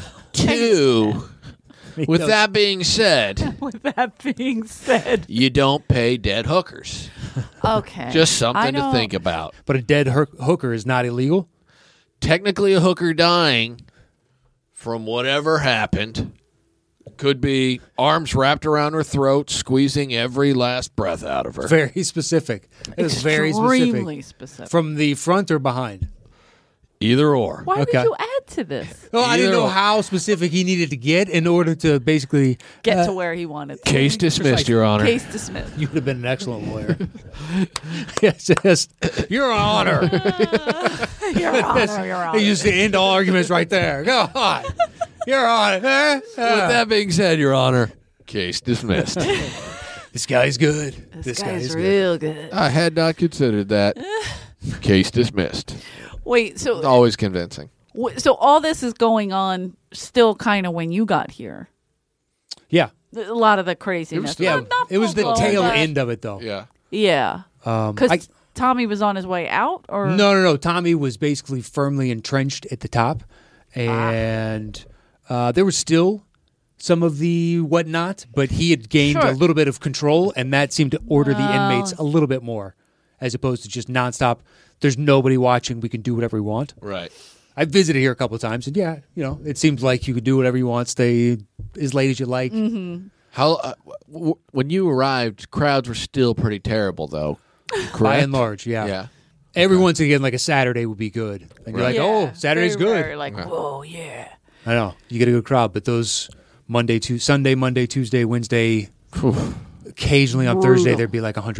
Two, with knows. that being said, With that being said, you don't pay dead hookers. okay, Just I something to don't- think about. But a dead hook- hooker is not illegal. Technically, a hooker dying from whatever happened could be arms wrapped around her throat, squeezing every last breath out of her. Very specific. It is very Extremely specific. specific. From the front or behind? Either or. Why Okay. would you add to this? Oh, I didn't Either know or. how specific he needed to get in order to basically Get uh, to where he wanted. To. Case dismissed, Your Honor. Case dismissed. You would have been an excellent lawyer. Yes, just Your Honor. Your Honor, Your Honor. He used to end all arguments right there. Go on. Your Honor. Eh? With that being said, Your Honor, case dismissed. This guy's good. This, This guy guy's is good. real good. I had not considered that. Case dismissed. Wait, so Always convincing. w- so all this is going on still kind of when you got here. Yeah. A lot of the craziness. still- Yeah. Not- not It was the full-blown, tail but- end of it, though. Yeah. Yeah, Um, because I- Tommy was on his way out, or No, no, no. Tommy was basically firmly entrenched at the top, and uh, there was still some of the whatnot, but he had gained Sure. a little bit of control, and that seemed to order the Well- inmates a little bit more, as opposed to just nonstop. There's nobody watching. We can do whatever we want. Right. I visited here a couple of times, and yeah, you know, it seems like you could do whatever you want, stay as late as you like. Mm-hmm. How uh, w- when you arrived, crowds were still pretty terrible, though. Correct? By and large, yeah. Yeah. Every once again, like a Saturday would be good, and you're Right. like, Yeah, oh, Saturday's very good. rare, like, whoa, yeah. I know you get a good crowd, but those Monday, Tuesday, Sunday, Monday, Tuesday, Wednesday, occasionally on Thursday Brutal. there'd be like a hundred people.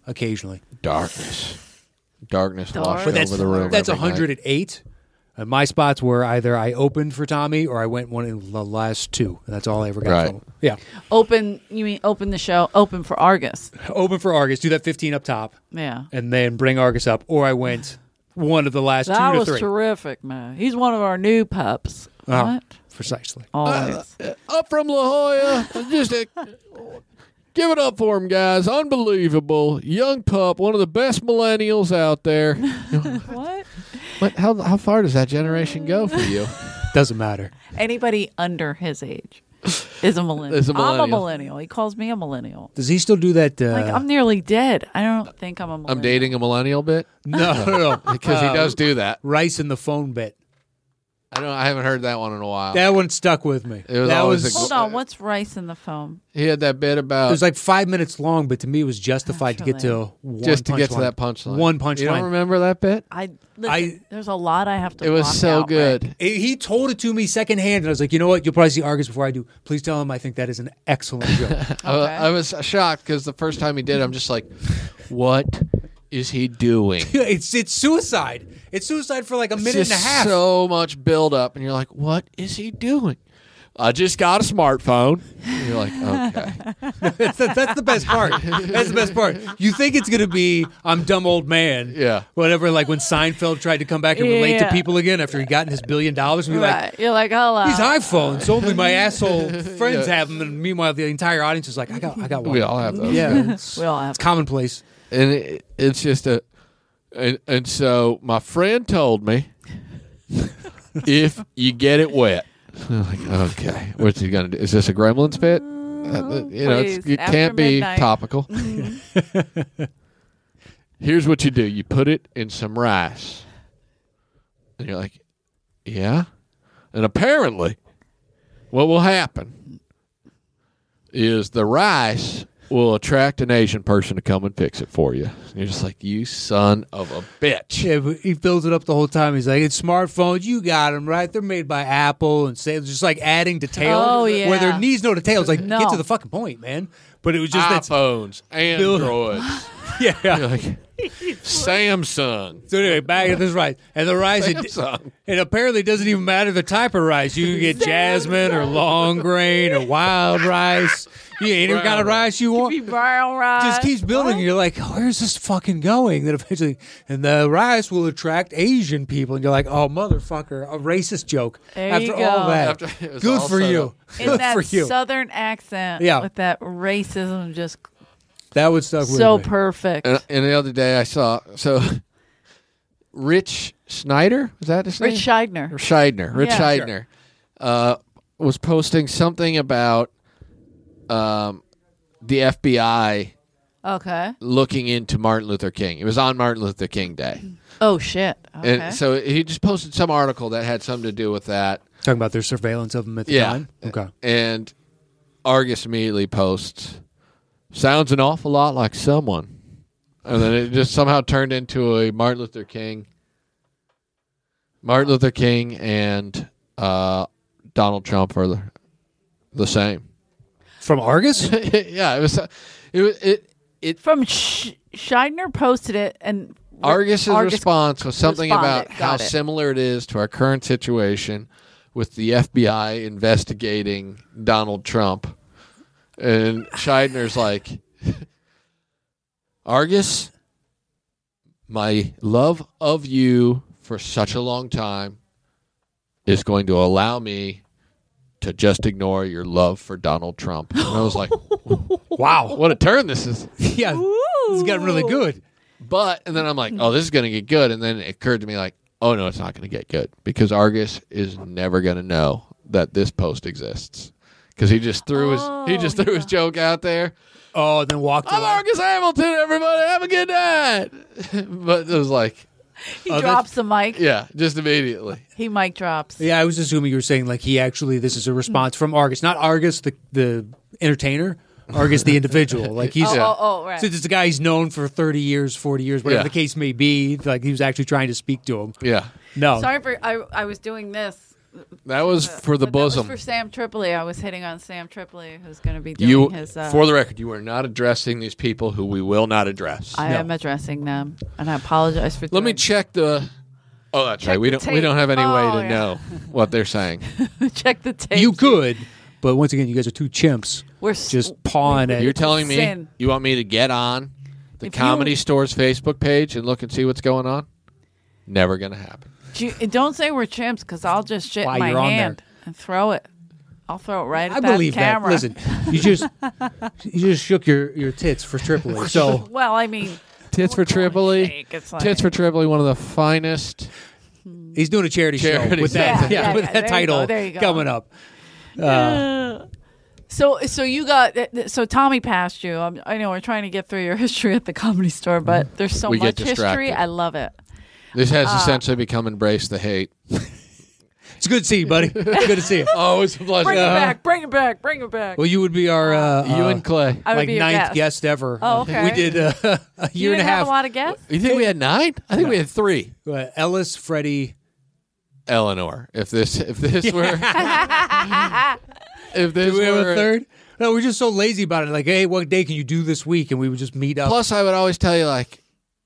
occasionally. Darkness. Darkness Dark. washed But That's over the room. that's every one hundred night. eight. And my spots were either I opened for Tommy or I went one in the last two. And that's all I ever got Right. from him. Yeah. Open, you mean open the show, open for Argus. Open for Argus, do that fifteen up top, Yeah. and then bring Argus up. Or I went one of the last That two was to three. terrific, man. He's one of our new pups. Oh, What? precisely. Always. Up from La Jolla. Just a, give it up for him, guys. Unbelievable. Young pup, one of the best millennials out there. What? What? How, how far does that generation go for you? Doesn't matter. Anybody under his age is a millennial. Is a I'm a millennial. millennial. He calls me a millennial. Does he still do that? Uh, Like, I'm nearly dead. I don't think I'm a millennial. I'm dating a millennial bit no, no, no. because he Uh, does do that. Rice in the phone bit. I don't. I haven't heard that one in a while. That one stuck with me. It was that always was. a- Hold on. What's rice in the foam? He had that bit It about was like five minutes long, but to me, it was justified to get to one just to get to punchline. that punchline. One punchline. You don't remember that bit? I, listen, I- There's a lot I have to It was block so out, good. Rick. It- he told it to me secondhand, and I was like, you know what? You'll probably see Argus before I do. Please tell him I think that is an excellent joke. I, I was shocked because the first time he did, it, I'm just like, what is he doing? it's it's suicide. It's suicide for like a minute Just and a half. so much build up, and you're like, what is he doing? I just got a smartphone. And you're like, okay. that's, the, that's the best part. That's the best part. You think it's gonna be I'm dumb old man. Yeah. Whatever. Like when Seinfeld tried to come back and relate to Yeah. people again after he gotten his billion dollars, and you're like, Right. You're like, hello. these iPhones. Only my asshole friends have them, and meanwhile the entire audience is like, I got, I got one. We all have those. Yeah, it's, We all have. it's commonplace. And it, it's just a, and, and so my friend told me, if you get it wet, I'm like, okay, what's he gonna do? Is this a Gremlins bit? Uh, you know, it's, please, it after can't be midnight. topical. Here's what you do: you put it in some rice, and you're like, yeah. And apparently, what will happen is the rice will attract an Asian person to come and fix it for you. And you're just like, you son of a bitch. Yeah, but he builds it up the whole time. He's like, it's smartphones. You got them, right? They're made by Apple. And say, just like adding details. Oh, yeah. Where there needs no details. Like, No. get to the fucking point, man. But it was just that's iPhones, Androids, yeah. You're like, Samsung. So anyway, back at this rice. And the rice, it, Samsung. it apparently doesn't even matter the type of rice. You can get jasmine or long grain or wild rice. You any Brown kind of rice you want. Be brown rice. Just keeps building. And you're like, where's this fucking going? Then eventually, and the rice will attract Asian people. And you're like, oh, motherfucker, a racist joke. There After you all go. that. After it was Good all for set you. up. In Good that for you. southern accent. Yeah. With that racism just That would stuck with so me. perfect. And, and the other day I saw, so Rich Snyder, was that his name? Rich Scheidner. Scheidner. Rich Yeah. Scheidner uh, was posting something about um, the F B I Okay. looking into Martin Luther King. It was on Martin Luther King Day. Oh, shit. Okay. And so he just posted some article that had something to do with that. Talking about their surveillance of them at the Yeah. time. Okay. And Argus immediately posts, sounds an awful lot like someone. And then it just somehow turned into a Martin Luther King, Martin Luther King and uh, Donald Trump are the, the same. From Argus? Yeah, it was. It was it. It From Sh- Scheidner posted it, and Argus's Argus response was something about responded. how Got it. similar it is to our current situation with the F B I investigating Donald Trump. And Scheidner's like, Argus, my love of you for such a long time is going to allow me to just ignore your love for Donald Trump. And I was like, Wow. what a turn this is. Yeah. This got really good. But, and then I'm like, oh, this is going to get good. And then it occurred to me like, oh, no, it's not going to get good because Argus is never going to know that this post exists. Because he just threw his he just threw his joke out there. Oh, and then walked I'm away. Argus Hamilton, everybody. Have a good night. But it was like, he Oh, drops the mic. yeah, just immediately. He mic drops. Yeah, I was assuming you were saying like he actually this is a response from Argus, not Argus the the entertainer, Argus the individual. Like he's Oh, Yeah. oh, oh, right. since it's a guy he's known for thirty years, forty years, whatever Yeah. the case may be. Like he was actually trying to speak to him. Yeah. No, Sorry for I. I was doing this That was for the but that was bosom. for Sam Tripoli. I was hitting on Sam Tripoli, who's going to be doing You, his. Uh, for the record, you are not addressing these people who we will not address. I am addressing them, and I apologize for. Let me doing- check the. Oh, that's Check right. We the don't. We tape. don't have any way Oh, to yeah. know what they're saying. check the tape. You could, but once again, you guys are two chimps. We're s- Just pawing at You're it. telling me Sin. you want me to get on the If you- Comedy Store's Facebook page and look and see what's going on? Never gonna happen. You- don't say we're chimps, because I'll just shit Why, my you're on hand there. and throw it. I'll throw it right at I that believe camera. that. Listen, you just you just shook your, your tits for Tripoli. So Well, I mean, Tits for we're going Tripoli. fake. It's like- Tits for Tripoli, one of the finest. he's doing a charity, Charity show with that, show. yeah, Yeah, with yeah, that there you go, title there you go. coming up. Uh, so, so you got so Tommy passed you. I'm, I know we're trying to get through your history at the Comedy Store, but there's so We get much history. distracted. I love it. This has Uh, essentially become Embrace the Hate. It's good to see you, buddy. Good to see you. Oh, it's a pleasure. Bring it Uh-huh. back. Bring it back. Bring it back. Well, you would be our uh, You uh, and Clay. I would like be your ninth guest. guest ever. Oh, okay. We did uh, a you year and didn't a half. have a lot of guests. You think we had nine? I think we had three. Uh, Ellis, Freddie. Eleanor. If this, if this were, if this Did we have were a third? No, we're just so lazy about it. Like, hey, what day can you do this week? And we would just meet up. Plus, I would always tell you like,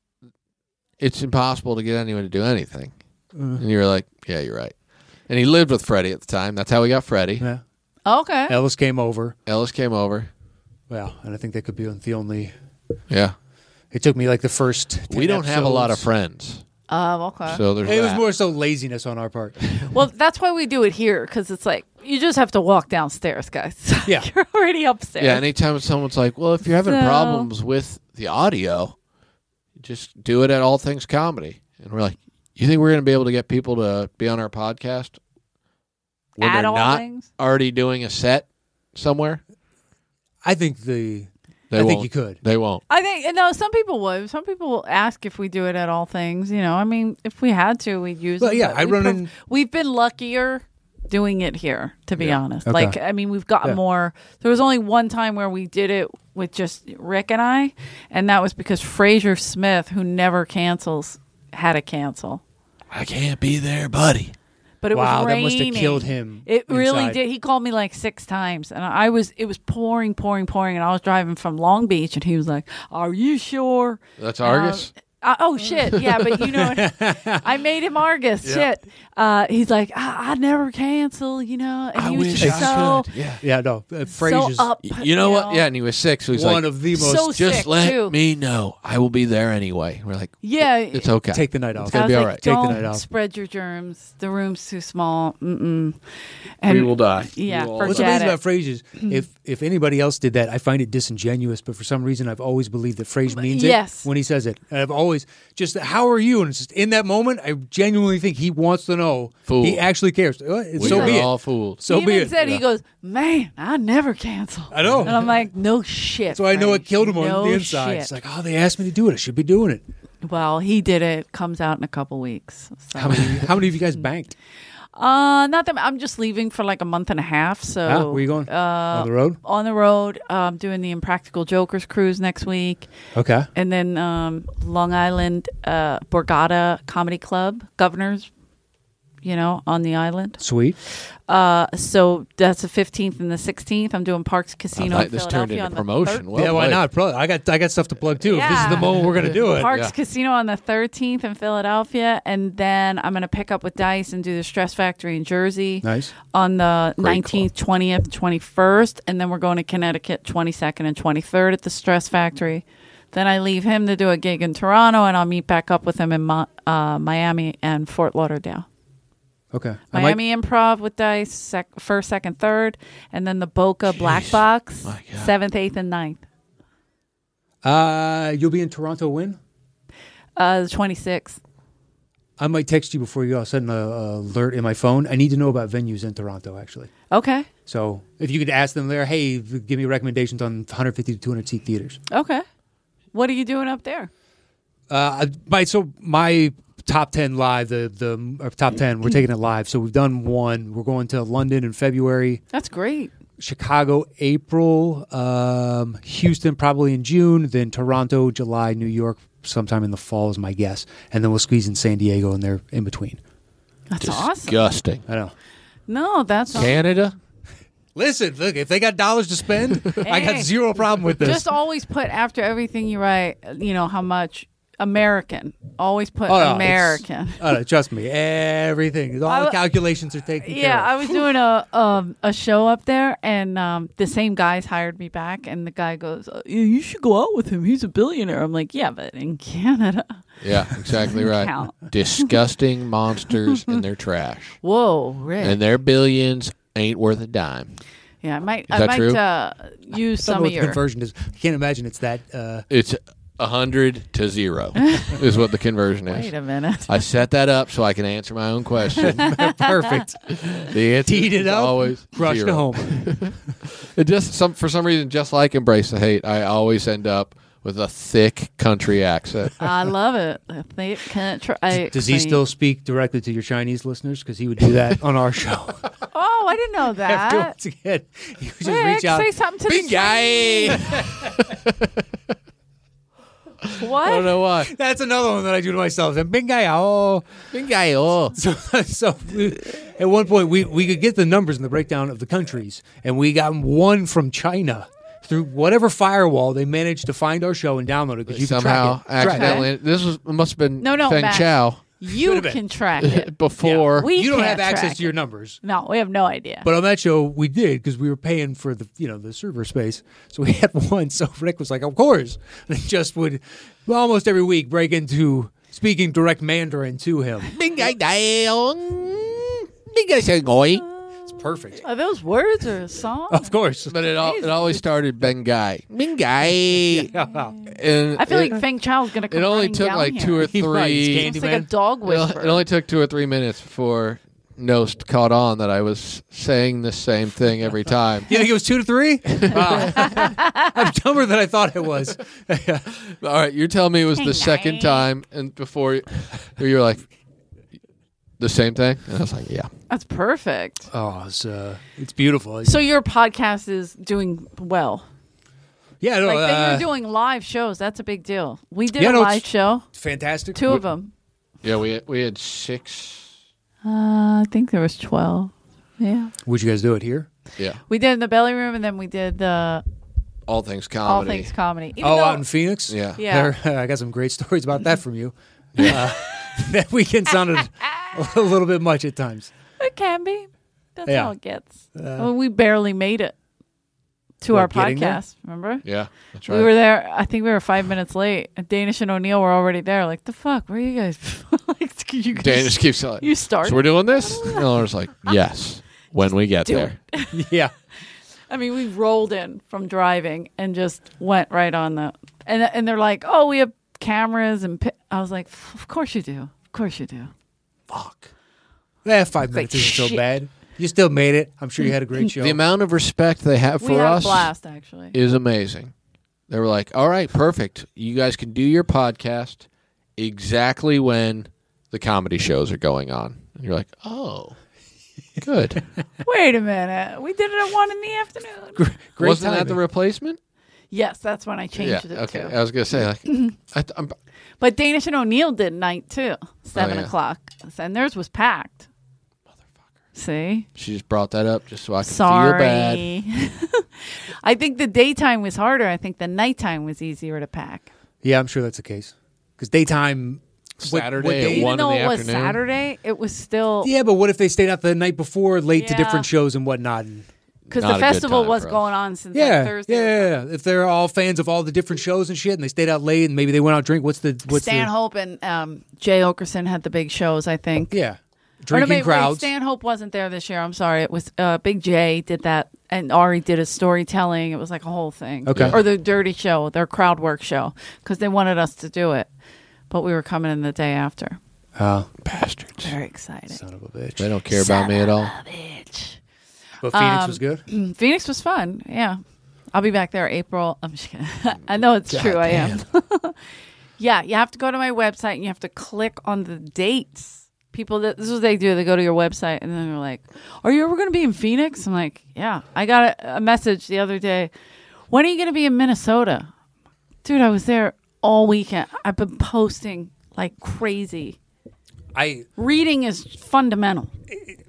it's impossible to get anyone to do anything, Mm. and you were like, yeah, you're right. And he lived with Freddie at the time. That's how we got Freddie. yeah. Okay. Ellis came over. Ellis came over. Well, and I think that could be the only. Yeah, It took me like the first. we ten don't have a lot of episodes. friends, Um. Okay. so there's It was that. more so laziness on our part. Well, that's why we do it here, because it's like you just have to walk downstairs, guys. Yeah. You're already upstairs. Yeah, anytime someone's like, well, if you're having So- problems with the audio, just do it at All Things Comedy. And we're like, you think we're going to be able to get people to be on our podcast when At they're All not Things? already doing a set somewhere? I think the. They I won't. think you could. They won't. I think no. Some people would. Some people will ask if we do it at All Things. You know, I mean, if we had to, we'd use. Well, it, yeah, but I we run pref- in- We've been luckier doing it here, to be honest. Okay. Like, I mean, we've got Yeah. more. There was only one time where we did it with just Rick and I, and that was because Fraser Smith, who never cancels, had to cancel. I can't be there, buddy. But it Wow, was that raining. must have killed him It really inside. did. He called me like six times, and I was. It was pouring, pouring, pouring, and I was driving from Long Beach, and he was like, "Are you sure?" That's And I Argus? was- Uh, oh shit! Yeah, but you know, I made him Argus. Shit. Uh, he's like, I, I never cancel. You know, and I he was wish just I so could. Yeah. Yeah, no. Uh, so Frazier's up. You know what? Yeah, and he was sick, so he's one like, of the most. So just sick, let too. me know. I will be there anyway. We're like, Yeah, it's okay. Take the night off. It's going I to was be all like, right. Take the Don't night off. spread your germs. The room's too small. Mm-mm. And We will die. Yeah, We will all forget What's die. amazing it. about Frazier's, if if anybody else did that, I find it disingenuous. But for some reason, I've always believed that Frazier means Yes. it when he says it. And I've always just, how are you? And it's just in that moment, I genuinely think he wants to know. Fool. He actually cares. Uh, We So are be all it. fooled. So he be even it. said, Yeah. he goes, man, I never cancel. I know. And I'm like, no shit. So I know it Frank. killed him on No the inside. shit. It's like, oh, they asked me to do it. I should be doing it. Well, he did it. Comes out in a couple weeks. So. How many? How many of you guys banked? Uh, not that I'm just leaving for like a month and a half. So Ah, where you going? Uh, On the road? On the road. Um, doing the Impractical Jokers cruise next week, Okay. and then um, Long Island, uh, Borgata Comedy Club, Governors. You know, on the island. Sweet. Uh, so that's the fifteenth and the sixteenth. I'm doing Parks Casino I thought in this turned Philadelphia into on the promotion. thir- Well yeah, why played. not? Bro, I got I got stuff to plug too. If this is the Yeah. moment we're gonna do it. Parks Yeah. Casino on the thirteenth in Philadelphia, and then I'm going to pick up with Dice and do the Stress Factory in Jersey Nice. on the Great nineteenth, twentieth, twenty-first, and then we're going to Connecticut twenty-second and twenty-third at the Stress Factory. Then I leave him to do a gig in Toronto, and I'll meet back up with him in Mi- uh, Miami and Fort Lauderdale. Okay. I might- Miami Improv with Dice, sec- first, second, third, and then the Boca Black Box, My God. seventh, eighth, and ninth. Uh, you'll be in Toronto when? Uh, the twenty-sixth. I might text you before you go. I'll send an alert in my phone. I need to know about venues in Toronto, actually. Okay. So if you could ask them there, hey, give me recommendations on one fifty to two hundred seat theaters. Okay. What are you doing up there? Uh, my so my top ten live, the the or top ten, we're taking it live. So we've done one. We're going to London in February, That's great. Chicago April, um, Houston probably in June, then Toronto July, New York sometime in the fall is my guess, and then we'll squeeze in San Diego in there in between. That's awesome. Disgusting. I know. No, that's all. Canada? Listen, look, if they got dollars to spend, I got Hey. zero problem with this. Just always put after everything you write, you know, how much American. Always put Oh, no, American. it's- oh, no, trust me, everything. All I the w- calculations are taken care Yeah, of. I was doing a um, a show up there, and um, the same guys hired me back, and the guy goes, uh, "Yeah, you should go out with him. He's a billionaire." I'm like, "Yeah, but in Canada." Yeah, exactly right. Count. Disgusting monsters and their trash. Whoa, Rick. And their billions ain't worth a dime. yeah, I might, Is I that might true? Uh, use I don't know some what of the your. conversion is. I can't imagine it's that. Uh, It's a hundred to zero is what the conversion is. Wait a minute. I set that up so I can answer my own question. perfect. The answer Teed it is up, always crushed zero. to home. It just some for some reason, just like Embrace the Hate, I always end up with a thick country accent. I love it. I think country. Does he still speak directly to your Chinese listeners? Because he would do that on our show. Oh, I didn't know Every that. once again, he would just Rick, reach out. say something to Big the guy. What? I don't know why. That's another one that I do to myself. And big guy, oh. Big guy. Oh, So, so we, at one point, we, we could get the numbers in the breakdown of the countries, and we got one from China. Through whatever firewall, they managed to find our show and download it because you could somehow track it. Track it. accidentally. This was must have been No, no, Feng Matt. Chao You Could've been. can track it. before. We You don't can't have access track to your it. numbers. No, we have no idea. But on that show, we did because we were paying for the you know the server space, so we had one. So Rick was like, "Of course," and he just would well, almost every week break into speaking direct Mandarin to him. Big guy. Big guy saying oi. It's perfect. Are those words or a song? Of course. But it all it always started Ben Guy. Ben Guy. And I feel it, like Feng Chao's going to come it only running took down like here. two or He might. He's three. candy It's like man. a dog It whisperer. it only took two or three minutes before Nost caught on that I was saying the same thing every time. You think it was two to three? Wow. I'm dumber than I thought it was. All right, you're telling me it was Hey, the second nice. time, and before you, you were like the same thing, and I was like, yeah. That's perfect. Oh, it's uh, it's beautiful. So your podcast is doing well. yeah, no, Like uh, then you're doing live shows. That's a big deal. We did Yeah, a no, it's- live show, fantastic. two of them. Yeah, we we had six. Uh, I think there was twelve. Yeah, Would you guys do it here? Yeah, we did in the belly room, and then we did the all things all comedy. things comedy. Even Oh, though- out in Phoenix? Yeah. Yeah. There- I got some great stories about that from you. Uh, that weekend sounded a little bit much at times. It can be. That's Yeah. how it gets. Well, we barely made it to What, our getting there? podcast. Remember? Yeah, that's right. We were there. I think we were five minutes late. And Danish and O'Neill were already there. Like the fuck? Where are you guys? like, you guys Dan just keeps telling. You started. So we're doing this. And I was like, yes, when we get do there. Yeah. I mean, we rolled in from driving and just went right on the. And and they're like, oh, we have cameras and. Pi-. I was like, of course you do. Of course you do. Fuck. Eh, five like minutes isn't so shit. bad. You still made it. I'm sure you had a great show. The amount of respect they have we for had us a blast, actually. is amazing. They were like, all right, perfect. You guys can do your podcast exactly when the comedy shows are going on. And you're like, oh, good. Wait a minute. We did it at one in the afternoon. Great Wasn't that the timing. replacement? Yes, that's when I changed yeah. it Okay. to. I was gonna say like, I, I'm, But Danish and O'Neill did night too, seven yeah. o'clock, and theirs was packed. Motherfucker. See, she just brought that up just so I could sorry. feel bad. I think the daytime was harder. I think the nighttime was easier to pack. Yeah, I'm sure that's the case. Because daytime. what- Saturday what at day- Even one in though the it was afternoon. Saturday, it was still Yeah, but what if they stayed out the night before, late to Yeah. different shows and whatnot? And, because Not the a good festival time was for us. going on since yeah, like Thursday. yeah, yeah, yeah. If they're all fans of all the different shows and shit, and they stayed out late, and maybe they went out drink. What's the what's Stanhope and um, Jay Okerson had the big shows. I think. the yeah Or no, drinking wait, wait, crowds? Stanhope wasn't there this year. I'm sorry. It was uh, Big J did that, and Ari did a storytelling. It was like a whole thing. Okay. Or the Dirty Show, their crowd work show, because they wanted us to do it, but we were coming in the day after. Oh, Bastards. Very excited. son of a bitch! They don't care about me at all. Bitch. But Phoenix Um, was good. Phoenix was fun. Yeah, I'll be back there April. I'm just kidding. I know it's true. I am. Yeah, you have to go to my website and you have to click on the dates. People that this is what they do. They go to your website and then they're like, "Are you ever going to be in Phoenix?" I'm like, "Yeah." I got a, a message the other day. When are you going to be in Minnesota? Dude, I was there all weekend. I've been posting like crazy. I Reading is fundamental.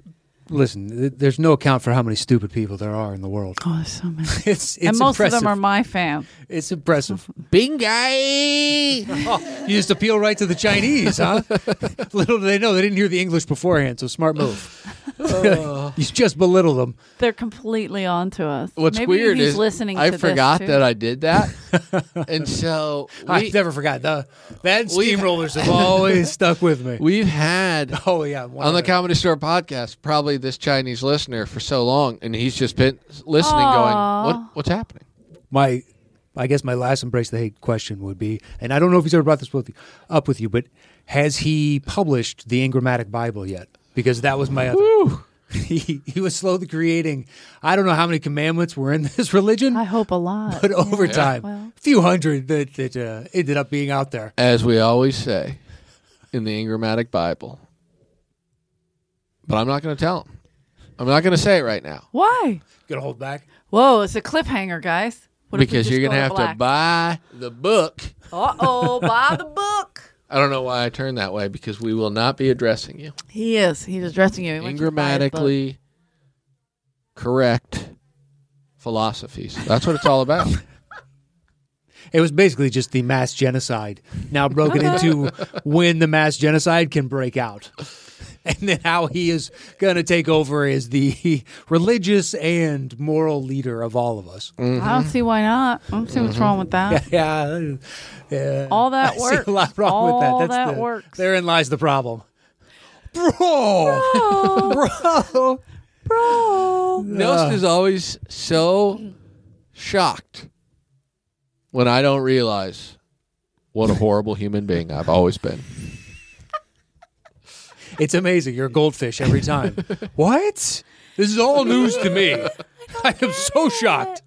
Listen, th- there's no account for how many stupid people there are in the world. Oh, there's so many. It's, it's and most impressive. of them are my fans. It's impressive. Bingai! Oh, you just appeal right to the Chinese, huh? Little do they know, they didn't hear the English beforehand, so smart move. Uh, You just belittle them. They're completely on to us. What's Maybe weird he's is listening I to forgot this too. that I did that, and so we, I've never forgot. The, that and we- steamrollers have always stuck with me. we've had Oh, yeah. one on the of them. Comedy Store podcast probably this Chinese listener for so long, and he's just been listening, Aw. going, "What? What's happening?" My, I guess my last Embrace the Hate question would be, and I don't know if he's ever brought this with you, up with you, but has he published the Ingrammatic Bible yet? Because that was my other. Woo. He, he was slowly creating, I don't know how many commandments were in this religion, I hope a lot. but over Yeah. time, Well. a few hundred that, that uh, ended up being out there. As we always say in the Ingrammatic Bible, but I'm not going to tell him. I'm not going to say it right now Why? Gonna hold back? Whoa, it's a cliffhanger, guys. What if we because just you're go going to have black? to buy the book. Uh-oh, buy the book. I don't know why I turned that way because we will not be addressing you. He is. He's addressing you. He wants you to buy his book. Ingrammatically correct philosophies. That's what it's all about. It was basically just the mass genocide, now broken into when the mass genocide can break out. And then how he is going to take over as the religious and moral leader of all of us. I don't see why not. I don't see what's wrong with that. Yeah, yeah. All that I see works. a lot wrong All with that. That's that the, works. Therein lies the problem. Bro! Oh, Bro! bro. Nelson is always so shocked when I don't realize what a horrible human being I've always been. It's amazing. You're a goldfish every time. What? This is all news to me. I am so shocked.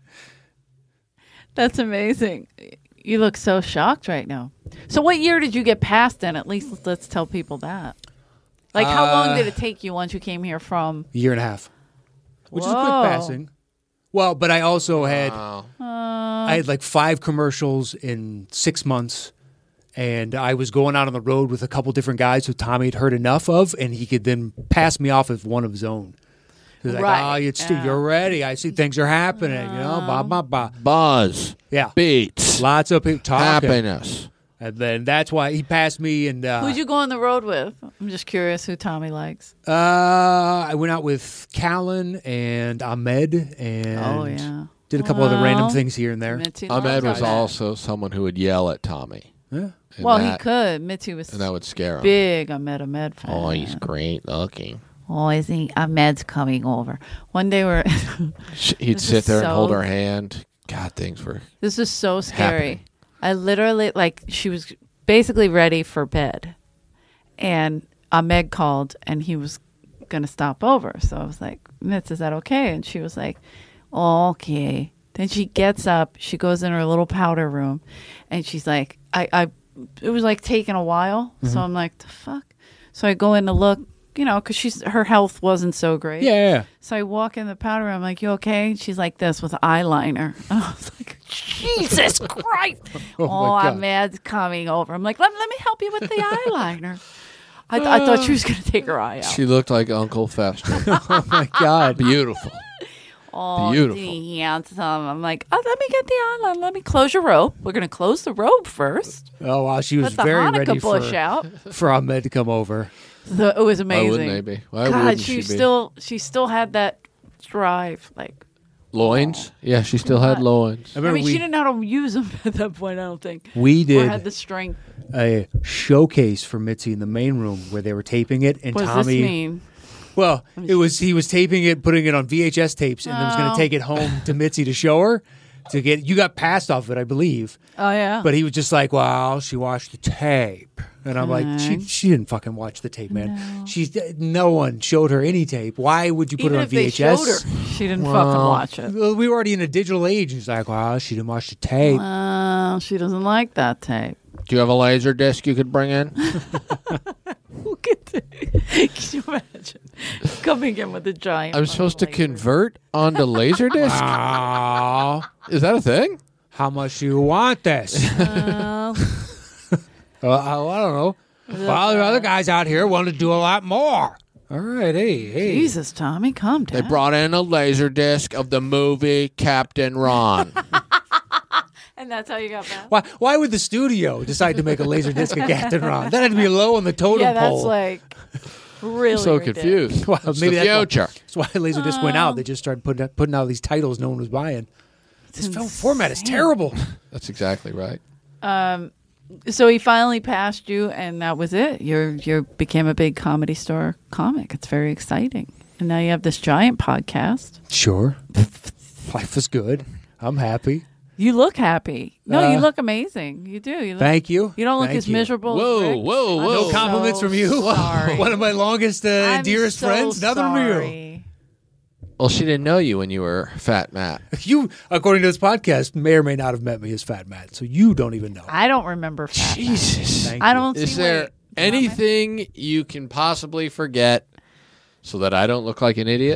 That's amazing. You look so shocked right now. So what year did you get past in? At least let's tell people that. Like, how long Uh, did it take you once you came here from? Year and a half. Which is Whoa. quick passing. Well, but I also had Wow. I had like five commercials in six months, and I was going out on the road with a couple different guys who Tommy had heard enough of, and he could then pass me off as one of his own. He was like, Right. "Oh, you're, st- Yeah. you're ready. I see things are happening. You know, blah blah blah." Buzz, Yeah, beats, lots of people talking, happiness. and then that's why he passed me. And uh, Who'd you go on the road with? I'm just curious who Tommy likes. uh, I went out with Callan and Ahmed, and Oh, yeah. did a couple other random Well, things here and there. Mitzi loves Ahmed was that. also someone who would yell at Tommy. Yeah. And Well, that, he could. Mitzi was And that would scare him. big Ahmed Ahmed fan. Oh, he's great looking. Oh, I think Ahmed's coming over. One day we're. Sh- He'd This sit is there and hold so- her hand. God, things were. This is so scary. Happening. I literally, like, she was basically ready for bed. And Ahmed called and he was going to stop over. So I was like, Mitz, is that okay? And she was like, oh, okay. Then she gets up. She goes in her little powder room. And she's like, I, I it was like taking a while. So I'm like, the fuck? So I go in to look, you know, because she's her health wasn't so great. Yeah. So I walk in the powder room. I'm like, you okay? And she's like this with eyeliner. And I was like, Jesus Christ. Oh, Oh, my God. Ahmed's coming over. I'm like, let, let me help you with the eyeliner. I, th- I thought she was going to take her eye out. She looked like Uncle Fester. Oh my God. Beautiful. Oh, beautiful. the handsome. I'm like, oh, let me get the eyeliner. Let me close your robe. We're going to close the robe first. Oh wow, she was Let the very Hanukkah ready bush for, out. for Ahmed to come over. So it was Why amazing. wouldn't they be? Why God, wouldn't she, she be? still she still had that drive. Like, Loins? Yeah, she still had God. loins. I I remember mean, we, she didn't know how to use them at that point. I don't think. we Or had did the strength. a showcase for Mitzi in the main room where they were taping it, and What does Tommy. this mean? Well, it was he was taping it, putting it on V H S tapes, and then was going Oh. to take it home to Mitzi to show her. To get you got passed off it, I believe, Oh yeah. but he was just like, "Well, she watched the tape," and I'm like, "She Okay. she didn't fucking watch the tape, man. She's no one showed her any tape. Why would you put Even it on if they V H S?" showed her, she didn't fucking watch it. Well, we were already in a digital age. He's like, "Well, she didn't watch the tape." Uh, she doesn't like that tape. Do you have a laser disc you could bring in? Look at that. Can you imagine coming in with a giant? I'm supposed to laser? convert onto Laserdisc? Oh, Is that a thing? how much do you want this? Uh, Uh, I, I don't know. Well, the other guys out here want to do a lot more. All right, hey, hey. Jesus, Tommy, calm down. They brought in a laser disc of the movie Captain Ron. and that's how you got back. Why, why would the studio decide to make a laser disc of Captain Ron? That had to be low on the totem Yeah, that's pole. like really so ridiculous. confused. Well, It's maybe the that's future. Why, that's why Laserdisc went out. They just started putting out, putting out these titles no one was buying. This film format is terrible. That's exactly right. So he finally passed you, and that was it. You you became a big Comedy Store comic. It's very exciting. And now you have this giant podcast. Sure. Life is good. I'm happy. You look happy. No, Uh, you look amazing. You do. You look, Thank you. You don't look Thank as you. miserable. Whoa, as Rick. whoa, I'm whoa. No compliments so from you. Sorry. One of my longest uh, and I'm dearest so friends. Nothing from you. sorry. Well, she didn't know you when you were Fat Matt. You, according to this podcast, may or may not have met me as Fat Matt, so you don't even know. I don't remember. Fat Matt. Jesus. Thank I you. don't. Is see, there wait, anything you can possibly forget so that I don't look like an idiot?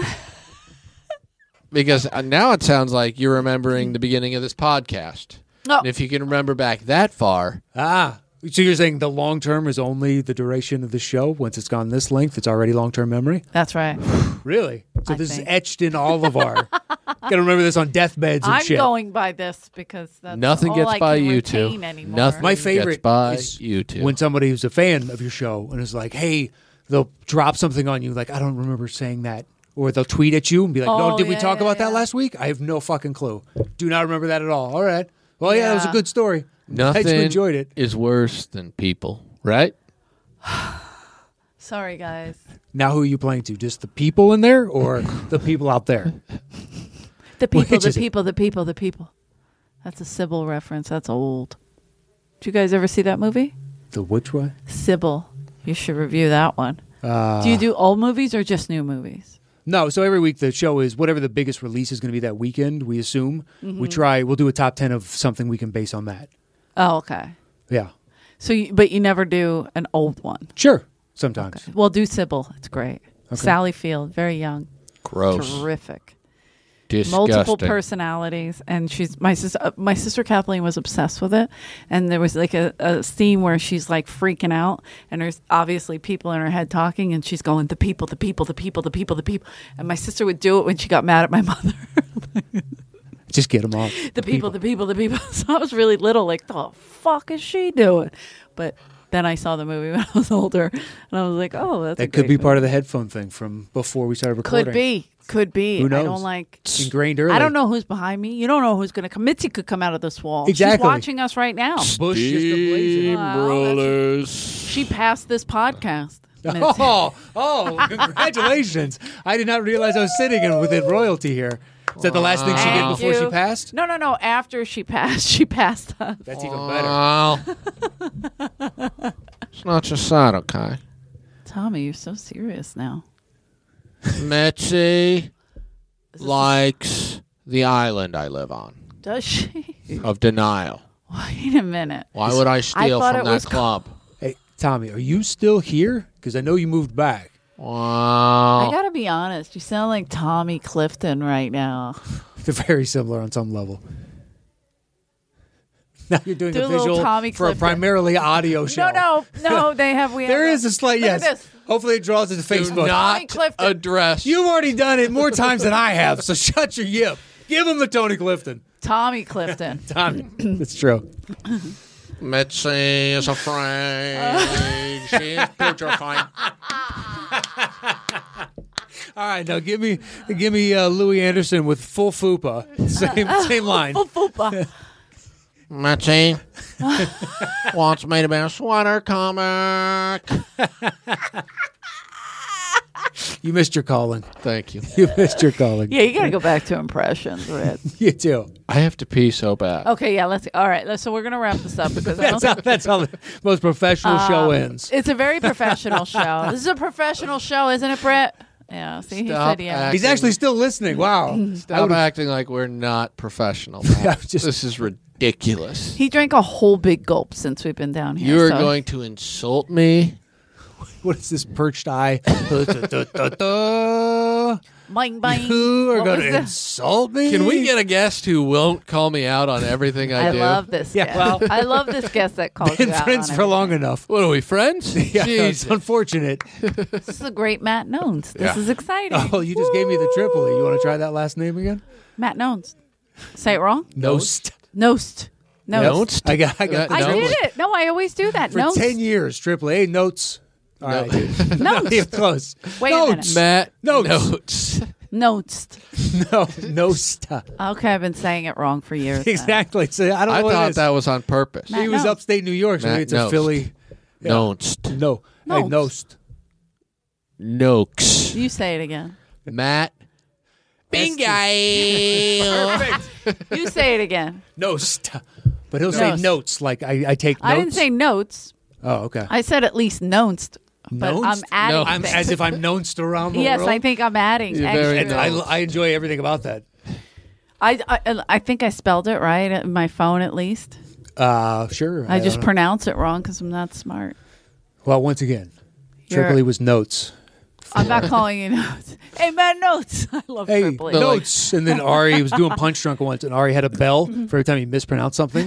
Because uh, now it sounds like you're remembering the beginning of this podcast. No. And if you can remember back that far, Ah, so you're saying the long term is only the duration of the show? Once it's gone this length, it's already long term memory? That's right. Really? So I this think. is etched in all of our. Gotta remember this on deathbeds and I'm shit. going by this because that's nothing all gets I by can you two. retain anymore. Nothing My gets favorite by is you two. when somebody who's a fan of your show and is like, "Hey," they'll drop something on you like, "I don't remember saying that," or they'll tweet at you and be like, "No, Oh, did we yeah, talk yeah, about that yeah. last week? I have no fucking clue. Do not remember that at all." All right. Well, yeah, that was a Yeah. good story. Nothing I just enjoyed it. is worse than people, right? Sorry, guys. Now, who are you playing to? Just the people in there, or the people out there? The people, Which the is it? people, the people, the people. That's a Sybil reference. That's old. Did you guys ever see that movie? The which one? Sybil. You should review that one. Uh, Do you do old movies or just new movies? No, so every week the show is whatever the biggest release is going to be that weekend. We assume we try. We'll do a top ten of something we can base on that. Oh, okay. Yeah, So, you, but you never do an old one. sure. Sometimes. Well, do Sybil. It's great. Sally Field, very young, Gross. terrific, Disgusting. multiple personalities, and she's my sister. Uh, my sister Kathleen was obsessed with it, and there was like a, a scene where she's like freaking out, and there's obviously people in her head talking, and she's going, "The people, the people, the people, the people, the people," and my sister would do it when she got mad at my mother. Just get them all. the people, the people, the people. So I was really little, like, the fuck is she doing? But then I saw the movie when I was older, and I was like, oh, that's a That could great be part movie. of the headphone thing from before we started recording. Could be, could be. Who I knows? don't like. It's ingrained early. I don't know who's behind me. You don't know who's going to come. Mitzi could come out of this wall. Exactly. She's watching us right now. Bush just ablazing. Steamrollers. She passed this podcast. Mitzi. Oh, oh! Congratulations! I did not realize I was sitting in within royalty here. Is that the last thing she did Thank before she you. passed? No, no, no. After she passed, she passed us. That's even better. Well, it's not just that, okay? Tommy, you're so serious now. Mitzi likes the island I live on Does she? of denial. Wait a minute. Why would I steal thought from it was that club? Hey, Tommy, are you still here? Because I know you moved back. I Wow. gotta be honest. You sound like Tommy Clifton right now. They're very similar on some level. Now you're doing Do a a little visual Tommy for a Clifton. primarily audio show. No, no, no. They have. We have There the- is a slight Look at yes. this. Hopefully it draws it to Do Facebook. not Tommy Clifton. address. You've already done it more times than I have, so shut your yip. Give him the Tony Clifton. Tommy Clifton. Tommy. That's true. Mitzi is afraid. She is petrified. All right, now give me give me uh, Louis Anderson with full fupa. Same same line. Fupa. Mitzi wants me to be a sweater comic. You missed your calling. Thank you. You missed your calling. Yeah, you gotta go back to impressions, Red. You do. I have to pee so bad. Okay, yeah, let's. All right, let's, so we're gonna wrap this up because I don't That's how, that's how the most professional show ends. It's a very professional show. This is a professional show, isn't it, Brett? Yeah. See, he Stop said yeah. acting. He's actually still listening. Wow. I Stop would've- acting like we're not professional. Yeah, just- This is ridiculous. He drank a whole big gulp since we've been down here. You are so- going to insult me. What is this perched eye? Da, da, da, da. America? Boing, boing. You are What going was to the- insult me? Can we get a guest who won't call me out on everything I, I do? love this Yeah, guest. well- I love this guest that calls Been you out friends on for long everything. enough. What are we, friends? Yeah, it's Jeez. unfortunate. This is a great Matt Nones. This Yeah. is exciting. Oh, you just gave me the triple. You want to try that last name again? Matt Nones. Say it wrong? Nost. Nost. Nost. Nost? I got, I got Uh, the I Notes? did it. No, I always do that. for Notes. ten years. Triple A notes. All right, dude. Notes. You're close. Wait a notes. minute. Matt Notes. Notes. Notes. No, Nost. Okay, I've been saying it wrong for years. then. Exactly. So I don't know I what it thought is. that was on purpose. Matt He was Nost. upstate New York, so Matt maybe it's a Nost. Philly. Yeah. Nost. No. Hey, Nost. Nost. Noakes. You say it again. Matt. Bingo. Perfect. You say it again. Nost. But he'll say Nost. notes like I, I take notes. I didn't say notes. Oh, okay. I said at least notes. But Notes? I'm adding No. I'm things. as if I'm nonced around the Yes, world. I think I'm adding. You're very extra. And I, I enjoy everything about that. I, I I think I spelled it right on my phone at least. Uh, sure. I, just don't know. pronounce it wrong because I'm not smart. Well, once again, You're- Tripoli was notes. I'm not calling you notes. Hey, man, notes. I love Hey, Tripoli. notes. And then Ari was doing Punch Drunk once, and Ari had a bell for every time he mispronounced something.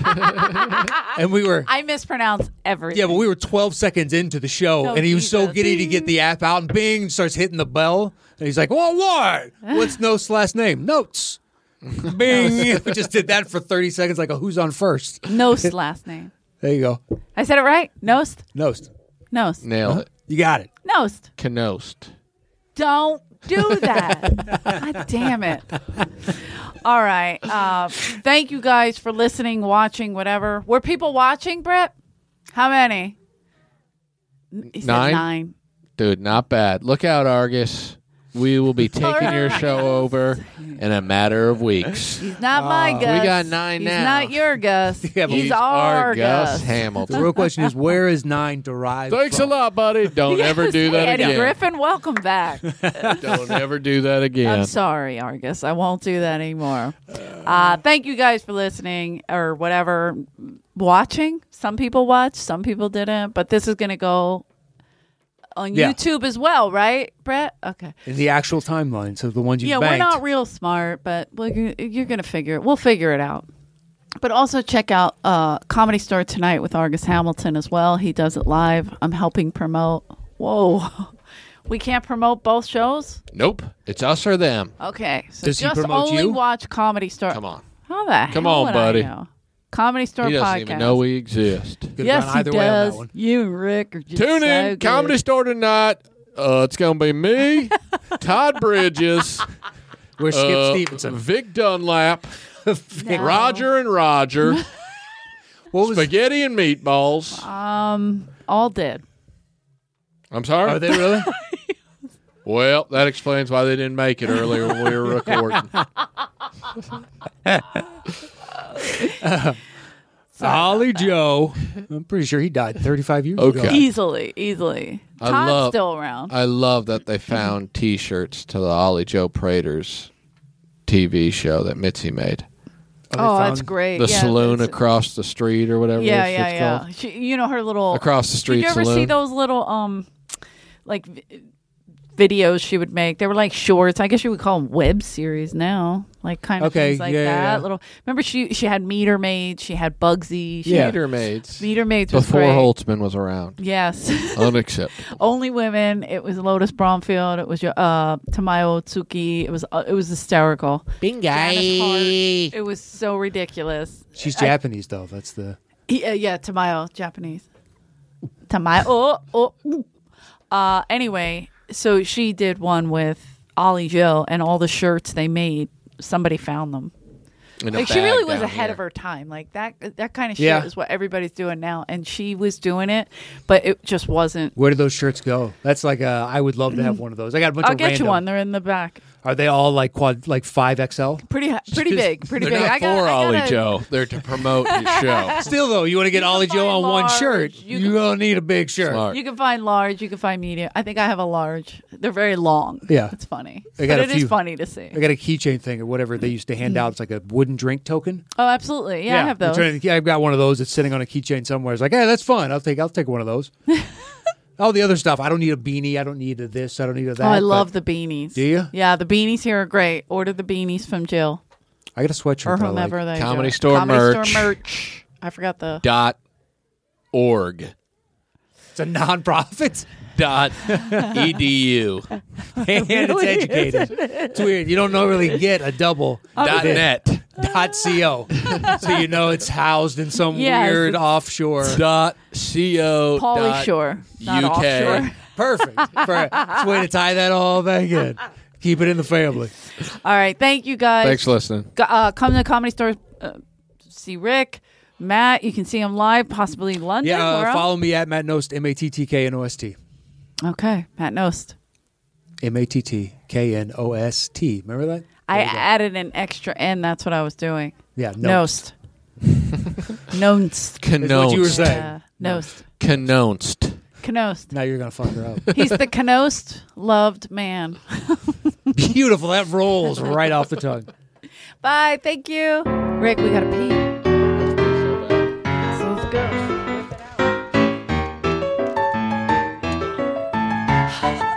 And we were, I mispronounce everything. yeah, but we were twelve seconds into the show, Oh, and he was so Jesus. giddy to get the app out, and bing, starts hitting the bell. And he's like, well, what? What's Notes' last name? Notes. Bing. We just did that for thirty seconds like a who's on first. Nost last name. There you go. I said it right? Nost? Nost. Nost. Nailed it. You got it. Nost. Canost. Don't do that. God damn it. All right. Uh, thank you guys for listening, watching, whatever. Were people watching, Brett? How many? He said Nine? Nine. Dude, not bad. Look out, Argus. We will be taking your show over in a matter of weeks. He's not my Gus. We got nine He's now. not your Gus. Yeah, but He's, He's our Gus. Gus Hamilton. The real question is, where is nine derived Thanks from? a lot, buddy. Don't ever do that Eddie again. Griffin, welcome back. Don't ever do that again. I'm sorry, Argus. I won't do that anymore. Uh, thank you guys for listening or whatever. Watching. Some people watched, some people didn't. But this is going to go on Yeah. YouTube as well, right, Brett? Okay. In the actual timelines of the ones you Yeah, banked. we're not real smart, but we're, g- you're going to figure it. We'll figure it out. But also check out uh, Comedy Store tonight with Argus Hamilton as well. He does it live. I'm helping promote. Whoa. We can't promote both shows? Nope. It's us or them. Okay. So Does he just promote only you? watch Comedy Store. Come on. How the Come hell on, would buddy. I know? Comedy Store He doesn't podcast. even know we exist. Could've Yes, gone he either way on that does. one. You and Rick are just Tune so in. good. Comedy Store tonight. Uh, it's going to be me, Todd Bridges, We're Skip uh, Stevenson. Vic Dunlap, No. Roger and Roger, What was? spaghetti and meatballs. Um, all dead. I'm sorry? Are they really? Well, that explains why they didn't make it earlier when we were recording. Ollie Joe. I'm pretty sure he died thirty-five years Okay. ago. Easily, easily. I Todd's love- still around. I love that they found T-shirts to the Ollie Joe Prater's T V show that Mitzi made. they oh, found- that's great. The yeah, saloon it's- across the street or whatever Yeah, that yeah, shit's yeah. called. She, you know her little Across the street Did you ever see saloon. those little um, like vi- videos she would make? They were like shorts. I guess you would call them web series now, like kind of Okay, things like yeah, that. yeah. Little. Remember, she she had Meter Maids. She had Bugsy. She Yeah. had, Meter Maids. Meter Maids was Before great. Holtzman was around. Yes. Unacceptable. Only women. It was Lotus Bromfield. It was uh Tamayo Tsuki. It was uh, it was hysterical. Janice Hart. It was so ridiculous. She's I- Japanese though. That's the. He- uh, yeah, Tamayo, Japanese. Tamayo. Oh, oh. ooh. Uh, anyway, so she did one with Ollie Joe, and all the shirts they made, somebody found them. In a Like she bag really was down ahead here. of her time. Like that that kind of shit Yeah. is what everybody's doing now, and she was doing it, but it just wasn't. Where do those shirts go? That's like a. I would love to have one of those. I got a bunch I'll of get random. you one. They're in the back. Are they all like quad, like five X L? Pretty, hi- pretty big, pretty They're big. not I got, for I Ollie gotta- Joe. They're to promote your show. Still though, you want to get Ollie can Joe find on one large. shirt. You You can- don't need a big shirt. Smart. You can find large. You can find medium. I think I have a large. They're very long. Yeah. it's funny. I got but a it is few. funny to see. I got a keychain thing or whatever they used to hand out. It's like a wooden drink token. Oh, absolutely. Yeah, I have I'm those. trying to- I've got one of those that's sitting on a keychain somewhere. It's like, hey, that's fun. I'll take. I'll take one of those. All the other stuff. I don't need a beanie. I don't need a this. I don't need a that. Oh, I love but the beanies. Do you? Yeah, the beanies here are great. Order the beanies from Jill I got a sweatshirt. or that I whomever like. they Comedy do. Store Comedy merch. Store merch. I forgot the. Dot org. It's a nonprofit. Dot edu. And it's educated. It's weird. You don't normally get a double. Dot with it. net. Dot co. So you know it's housed in some Yes, weird it's- offshore. Dot co. Pauly dot Shore, not U K. offshore. Perfect. For, it's a way to tie that all back in. Keep it in the family. All right, thank you guys. Thanks for listening. Go- Uh, come to the Comedy Store. Uh, see Rick, Matt. You can see him live, possibly London. Yeah, Where uh, else? follow me at Matt Nost, M A T T K N O S T. Okay, Matt Nost. M A T T K N O S T. Remember that? I There you go. added an extra N. That's what I was doing. Yeah, Nost. Nost. Nost. That's what you were Canounced. saying. Yeah, Nost. Canounced. Knost. Now you're going to fuck her up. He's the Knost loved man. Beautiful. That rolls right off the tongue. Bye. Thank you. Rick, we got to pee. So let's go.